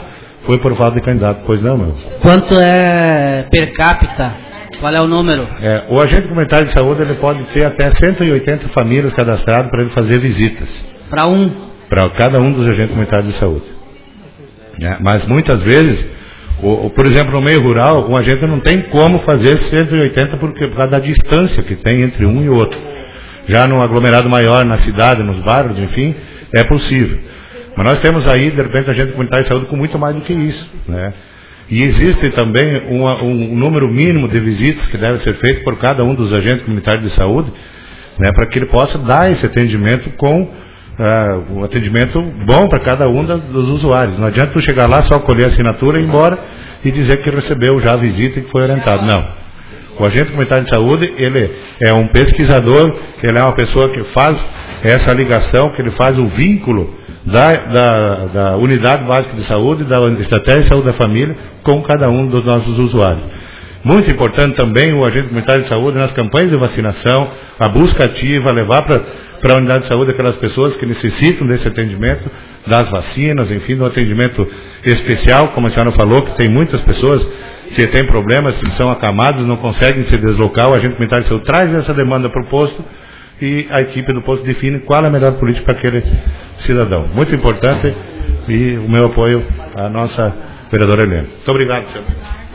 foi por falta de candidato. Pois não, meu? Quanto é per capita? Qual é o número? É, o agente comunitário de saúde ele pode ter até cento e oitenta famílias cadastradas para ele fazer visitas. Para um? Para cada um dos agentes comunitários de saúde. É, mas muitas vezes, o, o, por exemplo, no meio rural, o agente não tem como fazer cento e oitenta porque, por causa da distância que tem entre um e outro. Já no aglomerado maior, na cidade, nos bairros, enfim, é possível. Mas nós temos aí, de repente, agente comunitário de saúde com muito mais do que isso, né? E existe também uma, um número mínimo de visitas que deve ser feito por cada um dos agentes comunitários de saúde, né, para que ele possa dar esse atendimento com uh, um atendimento bom para cada um da, dos usuários. Não adianta tu chegar lá, só colher a assinatura e ir embora e dizer que recebeu já a visita e que foi orientado. Não. O agente comunitário de saúde, ele é um pesquisador, ele é uma pessoa que faz essa ligação, que ele faz o vínculo Da, da, da unidade básica de saúde, da estratégia de saúde da família, com cada um dos nossos usuários. Muito importante também o agente comunitário de saúde nas campanhas de vacinação, a busca ativa, levar para a unidade de saúde aquelas pessoas que necessitam desse atendimento, das vacinas, enfim, do atendimento especial, como a senhora falou, que tem muitas pessoas que têm problemas, que são acamadas, não conseguem se deslocar, o agente comunitário de saúde traz essa demanda para o posto, e a equipe do posto define qual é a melhor política para aquele cidadão. Muito importante, e o meu apoio à nossa vereadora Helena. Muito obrigado, senhor.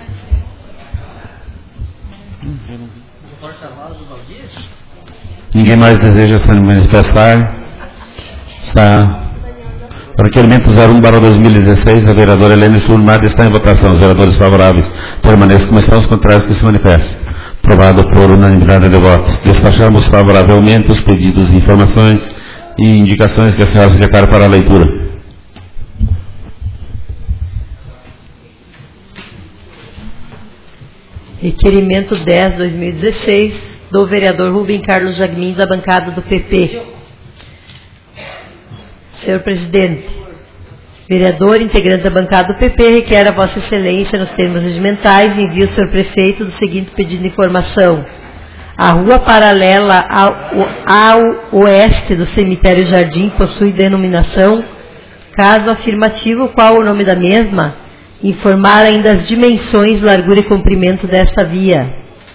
Ninguém mais deseja se manifestar? Está. Para requerimento zero um barra dois mil e dezesseis, a vereadora Helena Sulmar está em votação. Os vereadores favoráveis permaneçam como estão, os contrários que se manifestem. Aprovado por unanimidade de votos. Despachamos favoravelmente os pedidos de informações e indicações que a senhora se declara para a leitura. Requerimento dez, dois mil e dezesseis, do vereador Rubem Carlos Jagmin, da bancada do P P. Senhor presidente, vereador integrante da bancada do P P requer a Vossa Excelência, nos termos regimentais, envie ao senhor prefeito do seguinte pedido de informação. A rua paralela ao, ao oeste do cemitério Jardim possui denominação, caso afirmativo, qual o nome da mesma? Informar ainda as dimensões, largura e comprimento desta via.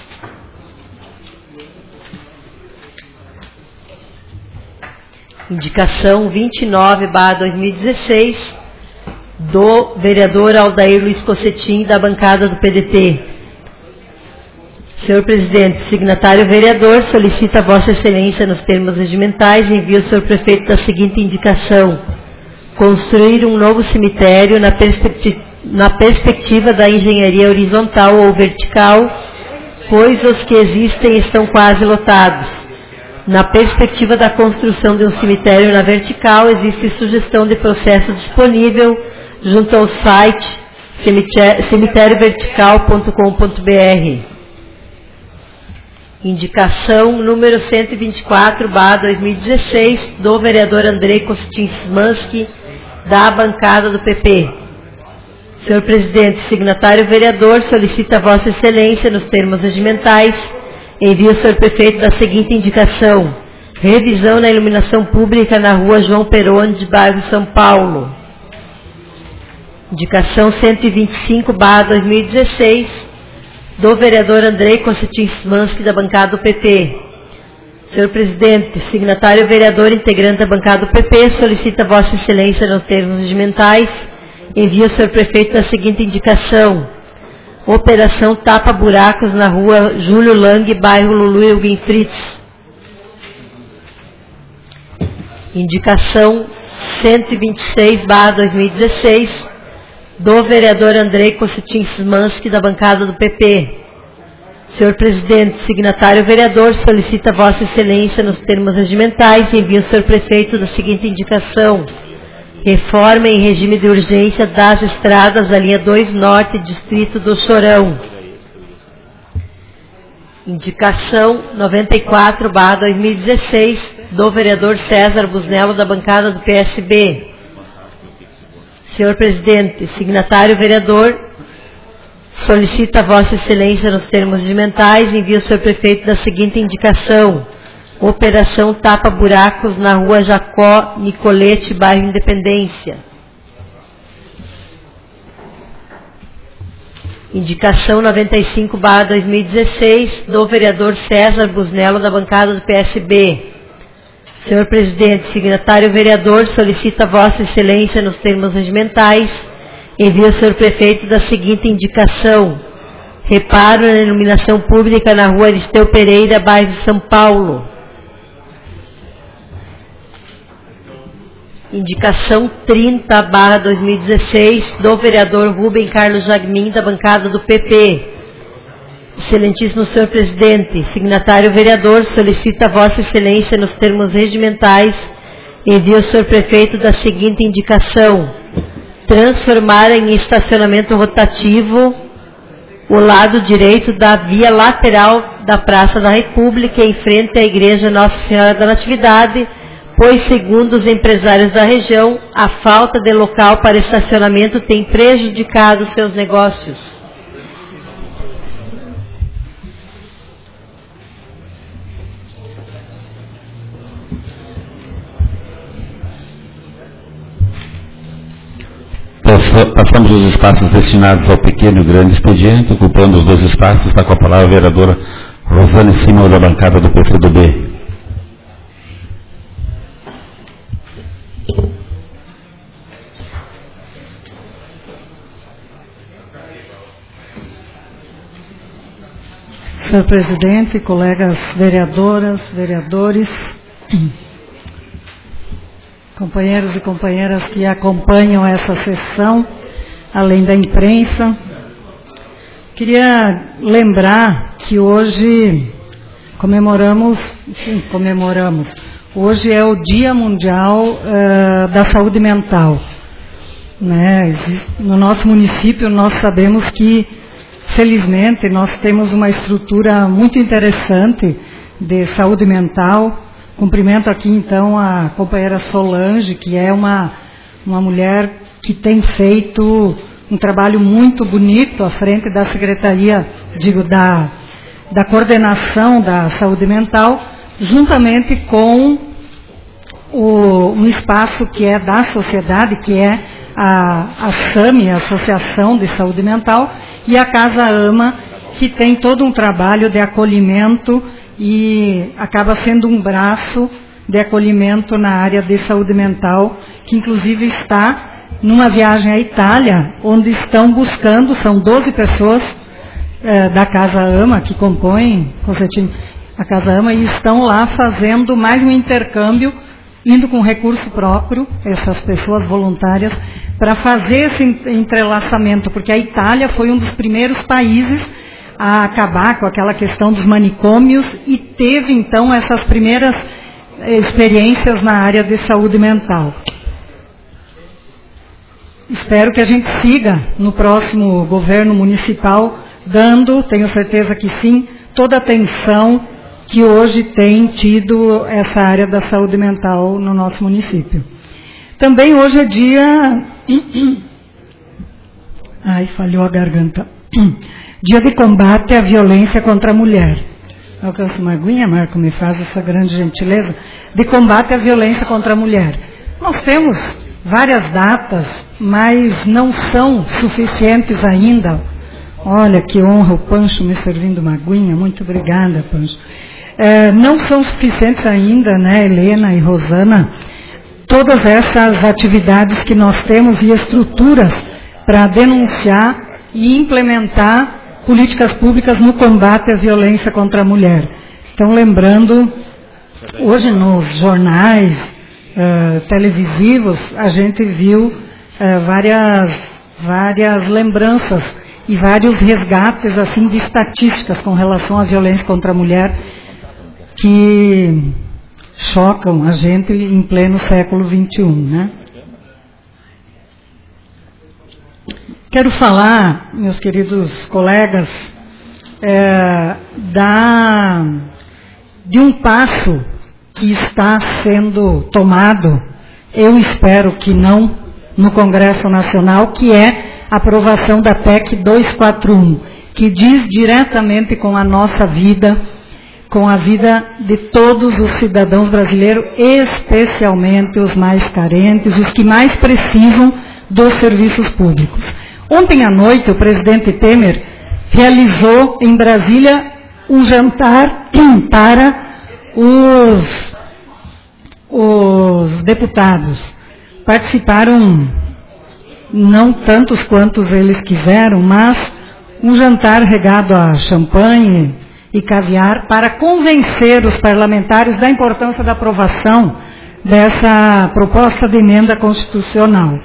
Indicação vinte e nove barra dois mil e dezesseis, do vereador Aldair Luiz Cossetim, da bancada do P D T. Senhor presidente, o signatário vereador solicita a Vossa Excelência, nos termos regimentais, envie ao senhor prefeito da seguinte indicação: construir um novo cemitério na, perspecti na perspectiva da engenharia horizontal ou vertical, pois os que existem estão quase lotados. Na perspectiva da construção de um cemitério na vertical, existe sugestão de processo disponível junto ao site cemitério vertical ponto com ponto br. Indicação número cento e vinte e quatro barra dois mil e dezesseis, do vereador Andrei Costin Smansky, da bancada do P P. Senhor presidente, o signatário vereador solicita a Vossa Excelência, nos termos regimentais, envie ao senhor prefeito da seguinte indicação: revisão na iluminação pública na rua João Peroni, de bairro São Paulo. Indicação cento e vinte e cinco barra dois mil e dezesseis, do vereador Andrei Cossetim Smansky, da bancada do P P. Senhor presidente, signatário vereador integrante da bancada do P P solicita a Vossa Excelência, nos termos regimentais, envie ao senhor prefeito da seguinte indicação: operação Tapa Buracos na rua Júlio Lang, bairro Lulu Eugen Fritz. Indicação cento e vinte e seis barra dois mil e dezesseis, do vereador Andrei Cossetim Smansky, da bancada do P P. Senhor presidente, signatário vereador solicita a Vossa Excelência, nos termos regimentais, envie ao senhor prefeito da seguinte indicação: reforma em regime de urgência das estradas da linha dois Norte, distrito do Chorão. Indicação noventa e quatro barra dois mil e dezesseis, do vereador César Busnello, da bancada do P S B. Senhor presidente, signatário vereador solicita a Vossa Excelência, nos termos regimentais, envie ao senhor prefeito da seguinte indicação: operação Tapa Buracos na rua Jacó Nicolete, bairro Independência. Indicação noventa e cinco barra dois mil e dezesseis, do vereador César Busnello, da bancada do P S B. Senhor presidente, signatário vereador, solicita Vossa Excelência, nos termos regimentais, envia ao senhor prefeito da seguinte indicação: reparo na iluminação pública na rua Aristeu Pereira, bairro São Paulo. Indicação trinta barra dois mil e dezesseis, do vereador Rubem Carlos Jagmin, da bancada do P P. Excelentíssimo senhor presidente, signatário vereador, solicita Vossa Excelência, nos termos regimentais, envia ao senhor prefeito da seguinte indicação: transformar em estacionamento rotativo o lado direito da via lateral da Praça da República, em frente à Igreja Nossa Senhora da Natividade, pois, segundo os empresários da região, a falta de local para estacionamento tem prejudicado seus negócios. Passamos os espaços destinados ao pequeno e grande expediente. Ocupando os dois espaços, está com a palavra a vereadora Rosane Simão, da bancada do P C do B. Senhor presidente, colegas vereadoras, vereadores, companheiros e companheiras que acompanham essa sessão, além da imprensa, queria lembrar que hoje comemoramos, enfim, comemoramos, hoje é o Dia Mundial uh, da Saúde Mental. Né? No nosso município nós sabemos que, felizmente, nós temos uma estrutura muito interessante de saúde mental. Cumprimento aqui, então, a companheira Solange, que é uma, uma mulher que tem feito um trabalho muito bonito à frente da Secretaria, digo, da, da Coordenação da Saúde Mental, juntamente com o, um espaço que é da sociedade, que é a, a SAMI, a Associação de Saúde Mental, e a Casa Ama, que tem todo um trabalho de acolhimento e acaba sendo um braço de acolhimento na área de saúde mental, que inclusive está numa viagem à Itália, onde estão buscando, são doze pessoas eh, da Casa Ama, que compõem a Casa Ama, e estão lá fazendo mais um intercâmbio, indo com recurso próprio, essas pessoas voluntárias, para fazer esse entrelaçamento, porque a Itália foi um dos primeiros países a acabar com aquela questão dos manicômios e teve, então, essas primeiras experiências na área de saúde mental. Espero que a gente siga no próximo governo municipal, dando, tenho certeza que sim, toda a atenção que hoje tem tido essa área da saúde mental no nosso município. Também hoje é dia... Ai, falhou a garganta. Dia de combate à violência contra a mulher. Alcança uma aguinha, Marco, me faz essa grande gentileza. De combate à violência contra a mulher. Nós temos várias datas, mas não são suficientes ainda. Olha, que honra o Pancho me servindo uma aguinha. Muito obrigada, Pancho. É, não são suficientes ainda, né, Helena e Rosana, todas essas atividades que nós temos e estruturas para denunciar e implementar políticas públicas no combate à violência contra a mulher. Então, lembrando, hoje nos jornais uh, televisivos, a gente viu uh, várias, várias lembranças e vários resgates assim, de estatísticas com relação à violência contra a mulher que chocam a gente em pleno século vinte e um, né? Quero falar, meus queridos colegas, é, da, de um passo que está sendo tomado, eu espero que não, no Congresso Nacional, que é a aprovação da P E C duzentos e quarenta e um, que diz diretamente com a nossa vida, com a vida de todos os cidadãos brasileiros, especialmente os mais carentes, os que mais precisam dos serviços públicos. Ontem à noite, o presidente Temer realizou em Brasília um jantar para os, os deputados. Participaram não tantos quantos eles quiseram, mas um jantar regado a champanhe e caviar para convencer os parlamentares da importância da aprovação dessa proposta de emenda constitucional.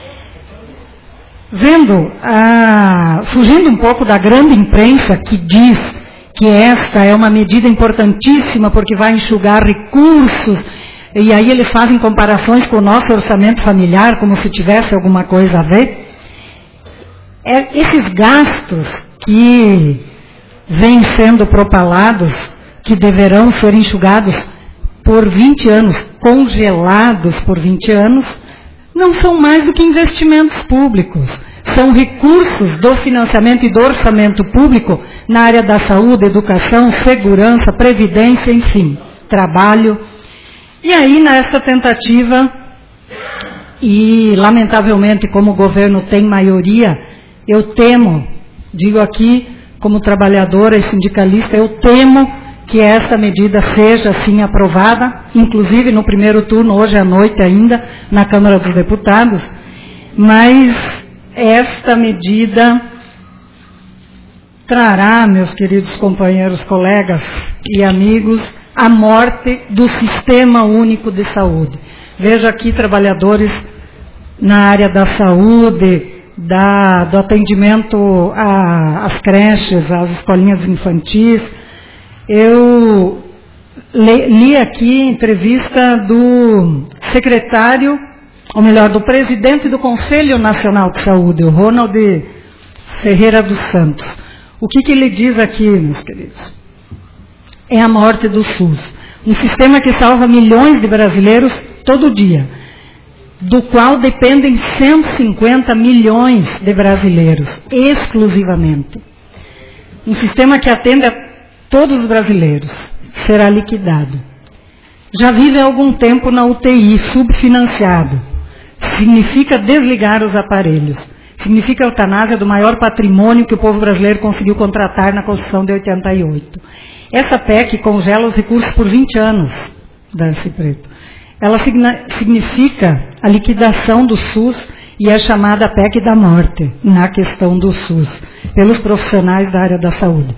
Vendo, ah, fugindo um pouco da grande imprensa que diz que esta é uma medida importantíssima porque vai enxugar recursos, e aí eles fazem comparações com o nosso orçamento familiar, como se tivesse alguma coisa a ver. É, esses gastos que vêm sendo propalados, que deverão ser enxugados por vinte anos, congelados por vinte anos, não são mais do que investimentos públicos. São recursos do financiamento e do orçamento público na área da saúde, educação, segurança, previdência, enfim, trabalho. E aí, nessa tentativa, e lamentavelmente, como o governo tem maioria, eu temo, digo aqui, como trabalhadora e sindicalista, eu temo que essa medida seja, assim, aprovada, inclusive no primeiro turno, hoje à noite ainda, na Câmara dos Deputados, mas esta medida trará, meus queridos companheiros, colegas e amigos, a morte do Sistema Único de Saúde. Vejo aqui trabalhadores na área da saúde, da, do atendimento às creches, às escolinhas infantis. Eu li, li aqui a entrevista do secretário, ou melhor, do presidente do Conselho Nacional de Saúde, o Ronald Ferreira dos Santos. O que, que ele diz aqui, meus queridos? É a morte do SUS. Um sistema que salva milhões de brasileiros todo dia, do qual dependem cento e cinquenta milhões de brasileiros, exclusivamente. Um sistema que atende a todos os brasileiros, será liquidado. Já vive há algum tempo na U T I, subfinanciado. Significa desligar os aparelhos. Significa a eutanásia do maior patrimônio que o povo brasileiro conseguiu contratar na Constituição de oitenta e oito. Essa P E C congela os recursos por vinte anos, Darcy Preto. Ela significa a liquidação do SUS e é chamada P E C da morte, na questão do SUS, pelos profissionais da área da saúde.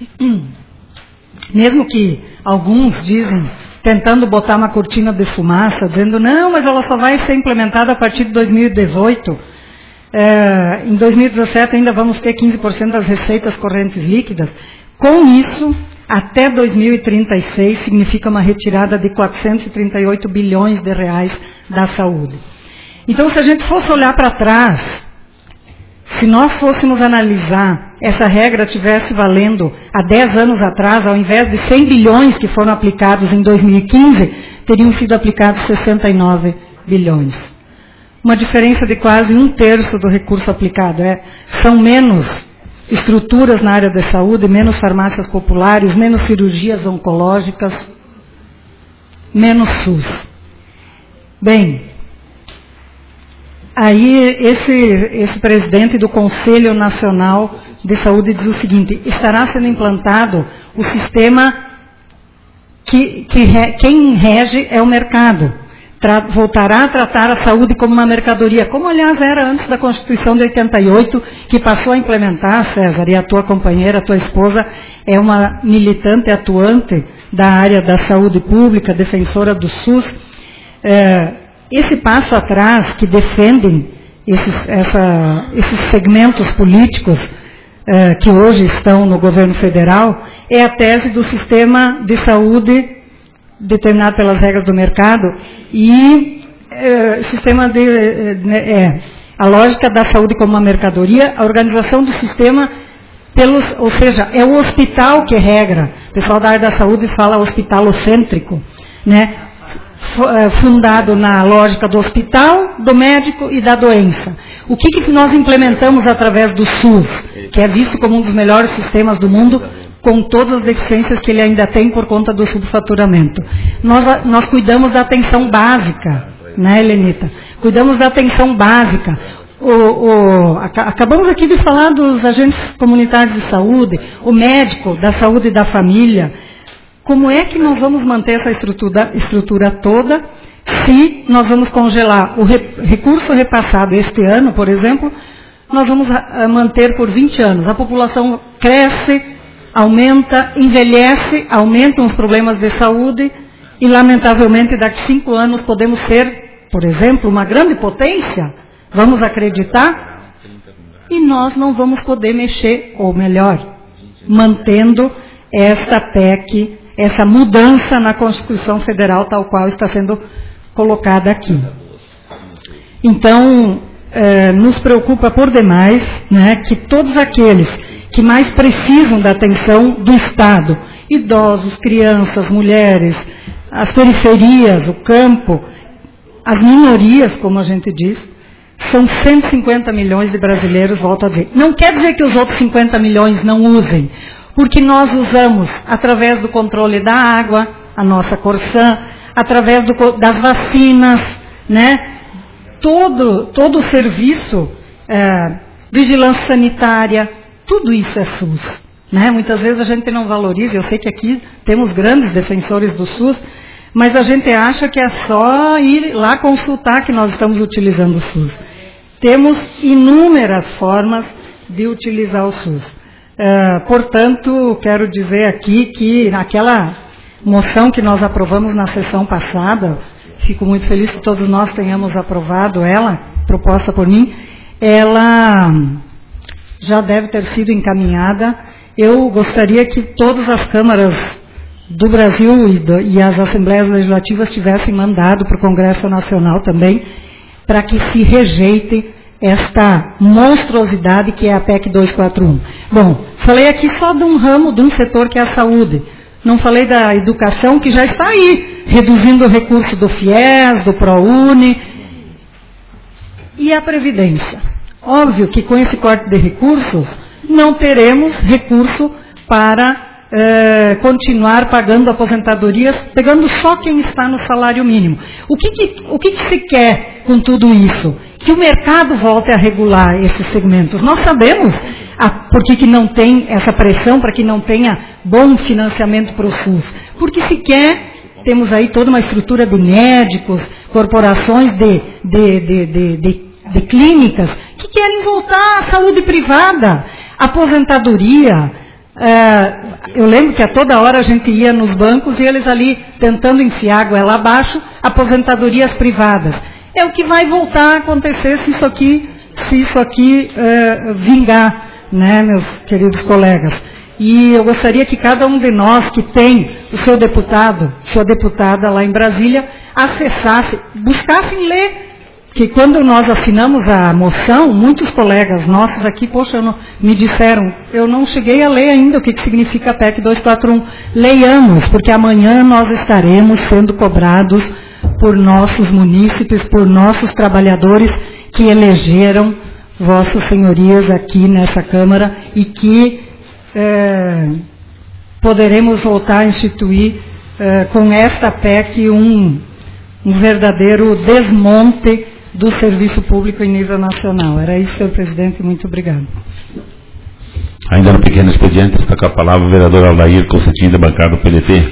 Mesmo que alguns dizem, tentando botar uma cortina de fumaça, dizendo, não, mas ela só vai ser implementada a partir de dois mil e dezoito. É, em dois mil e dezessete ainda vamos ter quinze por cento das receitas correntes líquidas. Com isso, até dois mil e trinta e seis, significa uma retirada de quatrocentos e trinta e oito bilhões de reais da saúde. Então, se a gente fosse olhar para trás, se nós fôssemos analisar, essa regra tivesse valendo há dez anos atrás, ao invés de cem bilhões que foram aplicados em dois mil e quinze, teriam sido aplicados sessenta e nove bilhões. Uma diferença de quase um terço do recurso aplicado. É, são menos estruturas na área da saúde, menos farmácias populares, menos cirurgias oncológicas, menos SUS. Bem, aí esse, esse presidente do Conselho Nacional de Saúde diz o seguinte, estará sendo implantado o sistema que, que re, quem rege é o mercado. Tra, voltará a tratar a saúde como uma mercadoria, como aliás era antes da Constituição de oitenta e oito, que passou a implementar, César, e a tua companheira, a tua esposa, é uma militante atuante da área da saúde pública, defensora do SUS. É, esse passo atrás que defendem esses, essa, esses segmentos políticos é, que hoje estão no governo federal, é a tese do sistema de saúde determinado pelas regras do mercado e é, sistema de é, a lógica da saúde como uma mercadoria, a organização do sistema pelos, ou seja, é o hospital que regra. O pessoal da área da saúde fala hospitalocêntrico, né? Fundado na lógica do hospital, do médico e da doença. O que, que nós implementamos através do SUS, que é visto como um dos melhores sistemas do mundo, com todas as deficiências que ele ainda tem por conta do subfaturamento. Nós, nós cuidamos da atenção básica, né, Helenita? Cuidamos da atenção básica. O, o, acabamos aqui de falar dos agentes comunitários de saúde, o médico da saúde e da família. Como é que nós vamos manter essa estrutura, estrutura toda se nós vamos congelar o re, recurso repassado este ano, por exemplo, nós vamos a, manter por vinte anos. A população cresce, aumenta, envelhece, aumentam os problemas de saúde e, lamentavelmente, daqui a cinco anos podemos ser, por exemplo, uma grande potência, vamos acreditar, e nós não vamos poder mexer, ou melhor, mantendo esta P E C, essa mudança na Constituição Federal, tal qual está sendo colocada aqui. Então, eh, nos preocupa por demais, né, que todos aqueles que mais precisam da atenção do Estado, idosos, crianças, mulheres, as periferias, o campo, as minorias, como a gente diz, são cento e cinquenta milhões de brasileiros, volto a dizer. Não quer dizer que os outros cinquenta milhões não usem, porque nós usamos, através do controle da água, a nossa Corsã, através do, das vacinas, né? Todo, todo o serviço, é, vigilância sanitária, tudo isso é SUS. Né? Muitas vezes a gente não valoriza, eu sei que aqui temos grandes defensores do SUS, mas a gente acha que é só ir lá consultar que nós estamos utilizando o SUS. Temos inúmeras formas de utilizar o SUS. Uh, portanto, quero dizer aqui que naquela moção que nós aprovamos na sessão passada, fico muito feliz que todos nós tenhamos aprovado ela, proposta por mim, ela já deve ter sido encaminhada. Eu gostaria que todas as câmaras do Brasil e, do, e as Assembleias Legislativas tivessem mandado para o Congresso Nacional também, para que se rejeite esta monstruosidade que é a P E C duzentos e quarenta e um. Bom, falei aqui só de um ramo, de um setor que é a saúde. Não falei da educação, que já está aí, reduzindo o recurso do FIES, do ProUni. E a Previdência. Óbvio que com esse corte de recursos, não teremos recurso para eh, continuar pagando aposentadorias, pegando só quem está no salário mínimo. O que, que, o que, que se quer com tudo isso? Que o mercado volte a regular esses segmentos. Nós sabemos a, por que, que não tem essa pressão, para que não tenha bom financiamento para o SUS. Porque se quer, temos aí toda uma estrutura de médicos, corporações de, de, de, de, de, de clínicas, que querem voltar à saúde privada, aposentadoria. É, eu lembro que a toda hora a gente ia nos bancos e eles ali tentando enfiar a goela abaixo, aposentadorias privadas. É o que vai voltar a acontecer se isso aqui, se isso aqui é, vingar, né, meus queridos colegas. E eu gostaria que cada um de nós que tem o seu deputado, sua deputada lá em Brasília, acessasse, buscassem ler. Que quando nós assinamos a moção, muitos colegas nossos aqui, poxa, eu não, me disseram, eu não cheguei a ler ainda o que, que significa a P E C duzentos e quarenta e um. Leiamos, porque amanhã nós estaremos sendo cobrados por nossos munícipes, por nossos trabalhadores que elegeram vossas senhorias aqui nessa Câmara e que é, poderemos voltar a instituir é, com esta P E C um, um verdadeiro desmonte do serviço público em nível nacional. Era isso, senhor presidente, muito obrigado. Ainda no pequeno expediente, está com a palavra o vereador Aldair Constantino, da bancada do P D T.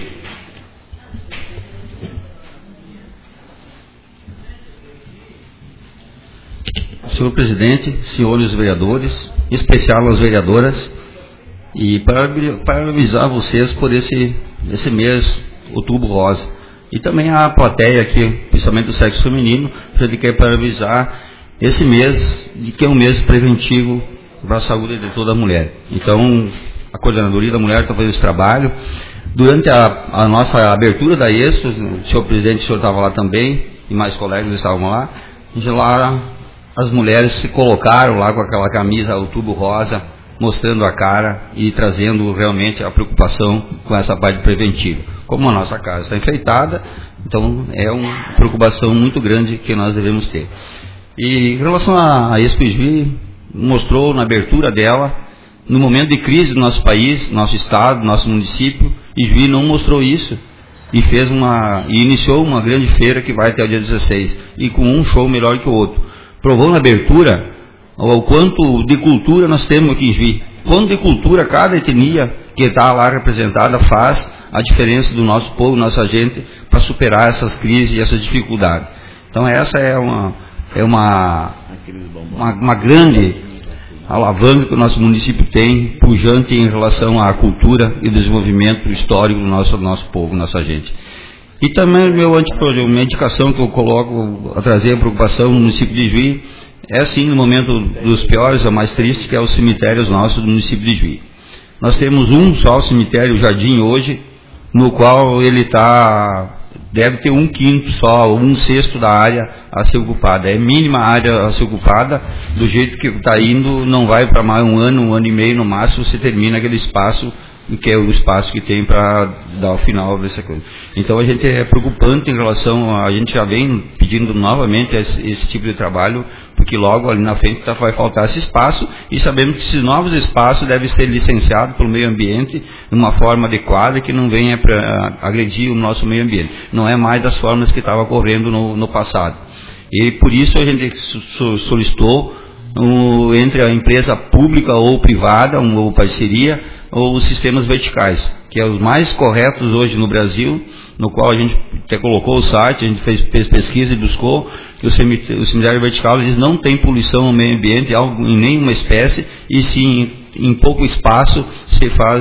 Senhor presidente, senhores vereadores, em especial as vereadoras, e parabenizar vocês por esse, esse mês, Outubro Rosa. E também a plateia aqui, principalmente do sexo feminino, a gente quer parabenizar esse mês, de que é um mês preventivo para a saúde de toda a mulher. Então, a Coordenadoria da Mulher está fazendo esse trabalho. Durante a, a nossa abertura da Expo, o senhor presidente, o senhor estava lá também, e mais colegas estavam lá, e lá as mulheres se colocaram lá com aquela camisa Outubro Rosa, mostrando a cara e trazendo realmente a preocupação com essa parte preventiva. Como a nossa casa está enfeitada, então é uma preocupação muito grande que nós devemos ter. E em relação à Expo Ijuí, mostrou na abertura dela, no momento de crise do nosso país, nosso estado, nosso município, Ijuí não mostrou isso e fez uma e iniciou uma grande feira que vai até o dia dezesseis, e com um show melhor que o outro. Provou na abertura o quanto de cultura nós temos aqui em Juí. Quanto de cultura cada etnia que está lá representada faz a diferença do nosso povo, nossa gente, para superar essas crises e essas dificuldades. Então essa é uma, é uma, uma, uma grande alavanca que o nosso município tem, pujante em relação à cultura e desenvolvimento histórico do nosso, nosso povo, nossa gente. E também meu anteprojeto, minha indicação que eu coloco a trazer a preocupação no município de Juí, é sim no momento dos piores, a mais triste, que é os cemitérios nossos do município de Juí. Nós temos um só cemitério, o Jardim, hoje, no qual ele está, deve ter um quinto só, um sexto da área a ser ocupada. É mínima a área a ser ocupada, do jeito que está indo, não vai para mais um ano, um ano e meio no máximo, você termina aquele espaço, que é o espaço que tem para dar o final dessa coisa. Então a gente é preocupante em relação a, a gente já vem pedindo novamente esse, esse tipo de trabalho, porque logo ali na frente tá, vai faltar esse espaço, e sabemos que esses novos espaços devem ser licenciados pelo meio ambiente de uma forma adequada, que não venha para agredir o nosso meio ambiente. Não é mais das formas que estava ocorrendo no, no passado. E por isso a gente solicitou um, entre a empresa pública ou privada, uma ou parceria, ou os sistemas verticais, que é os mais corretos hoje no Brasil, no qual a gente até colocou o site, a gente fez, fez pesquisa e buscou que o cemitério, o cemitério vertical eles não tem poluição no meio ambiente em nenhuma espécie, e sim em, em pouco espaço se faz,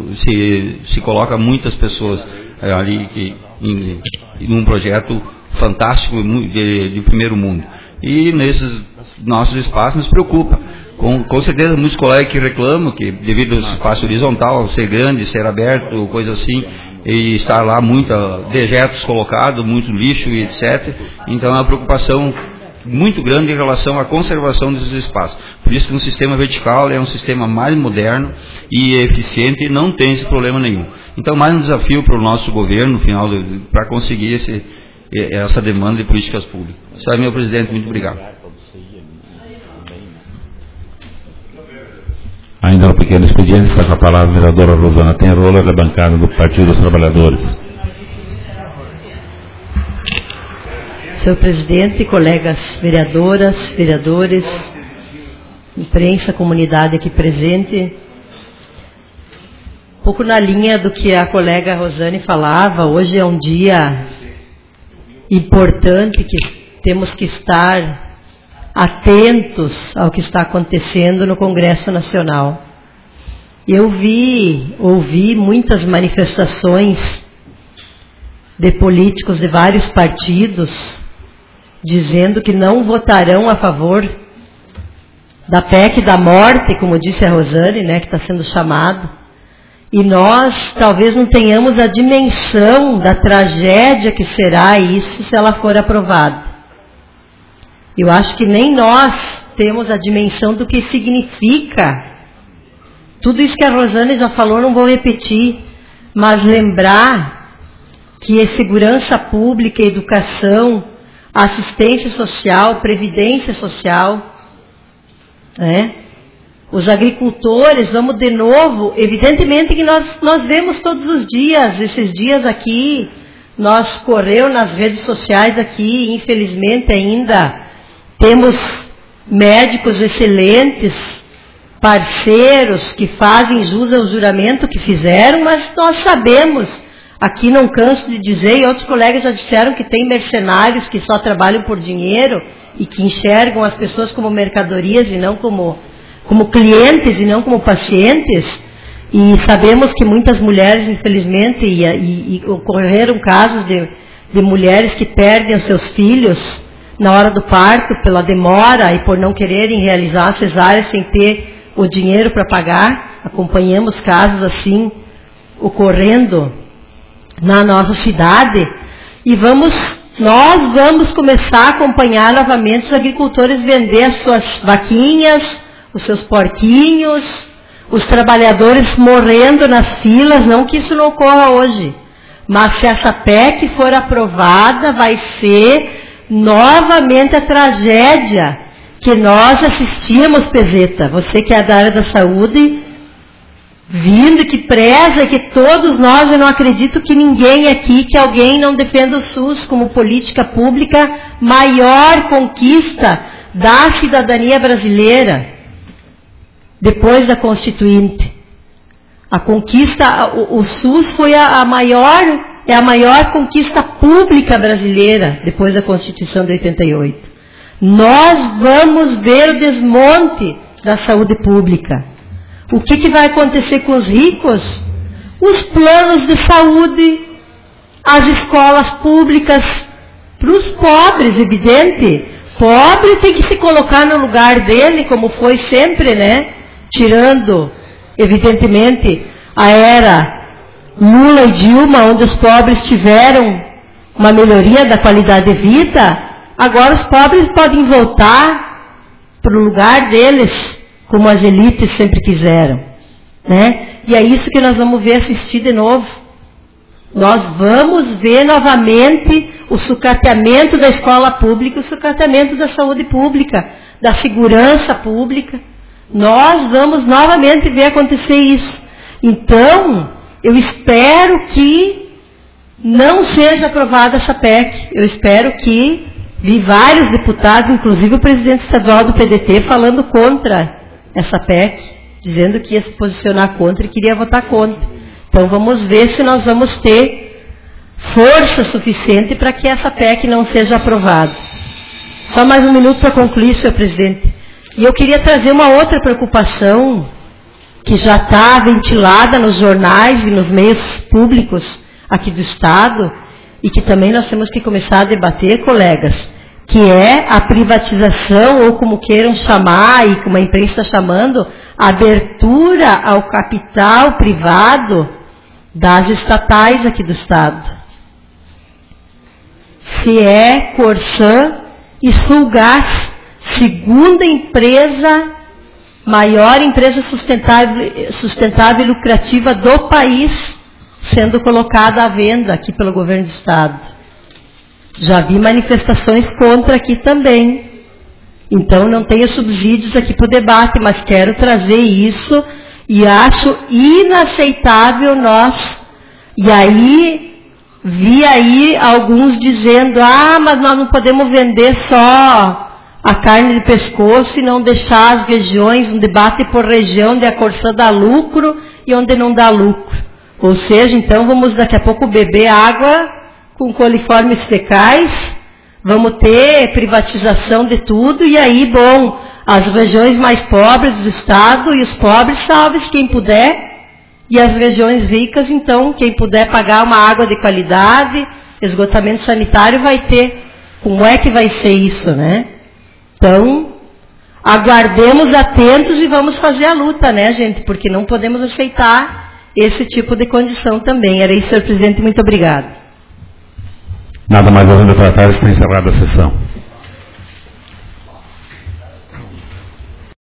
se, se coloca muitas pessoas é, ali que, em, em um projeto fantástico de, de primeiro mundo. E nesses nossos espaços nos preocupa. Com, com certeza muitos colegas que reclamam que devido ao espaço horizontal ser grande, ser aberto, coisa assim, e estar lá muita dejetos colocados, muito lixo e etcétera. Então é uma preocupação muito grande em relação à conservação desses espaços. Por isso que um sistema vertical é um sistema mais moderno e eficiente e não tem esse problema nenhum. Então mais um desafio para o nosso governo, no final, para conseguir esse, essa demanda de políticas públicas. Isso aí, meu presidente, muito obrigado. Ainda no pequeno expediente, está com a palavra a vereadora Rosana Tenrola, da bancada do Partido dos Trabalhadores. Senhor presidente, colegas vereadoras, vereadores, imprensa, comunidade aqui presente, um pouco na linha do que a colega Rosane falava, hoje é um dia importante que temos que estar atentos ao que está acontecendo no Congresso Nacional. Eu vi, ouvi muitas manifestações de políticos de vários partidos dizendo que não votarão a favor da P E C da morte, como disse a Rosane, né, que está sendo chamado. E nós talvez não tenhamos a dimensão da tragédia que será isso se ela for aprovada. Eu acho que nem nós temos a dimensão do que significa. Tudo isso que a Rosane já falou, não vou repetir, mas lembrar que é segurança pública, educação, assistência social, previdência social, né? Os agricultores, vamos de novo, evidentemente que nós, nós vemos todos os dias, esses dias aqui, nós correu nas redes sociais aqui, infelizmente ainda temos médicos excelentes, parceiros que fazem jus ao juramento que fizeram, mas nós sabemos, aqui não canso de dizer, e outros colegas já disseram que tem mercenários que só trabalham por dinheiro e que enxergam as pessoas como mercadorias e não como, como clientes e não como pacientes. E sabemos que muitas mulheres, infelizmente, e, e, e ocorreram casos de, de mulheres que perdem os seus filhos na hora do parto, pela demora e por não quererem realizar a cesárea sem ter o dinheiro para pagar. Acompanhamos casos assim ocorrendo na nossa cidade. E vamos, nós vamos começar a acompanhar novamente os agricultores vender as suas vaquinhas, os seus porquinhos, os trabalhadores morrendo nas filas. Não que isso não ocorra hoje, mas se essa P E C for aprovada, vai ser novamente a tragédia que nós assistimos, Pezeta, você que é da área da saúde, vindo, que preza, que todos nós, eu não acredito que ninguém aqui, que alguém não defenda o SUS como política pública, maior conquista da cidadania brasileira depois da Constituinte. A conquista, o, o SUS foi a, a maior, é a maior conquista pública brasileira depois da Constituição de oitenta e oito. Nós vamos ver o desmonte da saúde pública. O que, que vai acontecer com os ricos? Os planos de saúde, as escolas públicas, para os pobres, evidente. Pobre tem que se colocar no lugar dele, como foi sempre, né? Tirando, evidentemente, a era Lula e Dilma, onde os pobres tiveram uma melhoria da qualidade de vida. Agora os pobres podem voltar para o lugar deles, como as elites sempre quiseram, né? E é isso que nós vamos ver assistir de novo. Nós vamos ver novamente o sucateamento da escola pública, o sucateamento da saúde pública, da segurança pública. Nós vamos novamente ver acontecer isso. Então, eu espero que não seja aprovada essa P E C. Eu espero que vi vários deputados, inclusive o presidente estadual do P D T, falando contra essa P E C, dizendo que ia se posicionar contra e queria votar contra. Então vamos ver se nós vamos ter força suficiente para que essa P E C não seja aprovada. Só mais um minuto para concluir, senhor presidente. E eu queria trazer uma outra preocupação que já está ventilada nos jornais e nos meios públicos aqui do Estado, e que também nós temos que começar a debater, colegas, que é a privatização, ou como queiram chamar, e como a imprensa está chamando, a abertura ao capital privado das estatais aqui do Estado. C E E, Corsã e Sulgás, segunda empresa, maior empresa sustentável, sustentável e lucrativa do país, sendo colocada à venda aqui pelo governo do Estado. Já vi manifestações contra aqui também. Então não tenho subsídios aqui para o debate, mas quero trazer isso e acho inaceitável nós. E aí, vi aí alguns dizendo, ah, mas nós não podemos vender só a carne de pescoço e não deixar as regiões, um debate por região onde a Corsã dá lucro e onde não dá lucro. Ou seja, então vamos daqui a pouco beber água com coliformes fecais, vamos ter privatização de tudo, e aí, bom, as regiões mais pobres do Estado e os pobres, salve-se quem puder, e as regiões ricas, então, quem puder pagar uma água de qualidade, esgotamento sanitário, vai ter. Como é que vai ser isso, né? Então, aguardemos atentos e vamos fazer a luta, né, gente? Porque não podemos aceitar esse tipo de condição também. Era isso, senhor presidente, muito obrigado. Nada mais havendo a tratar, está encerrada a sessão.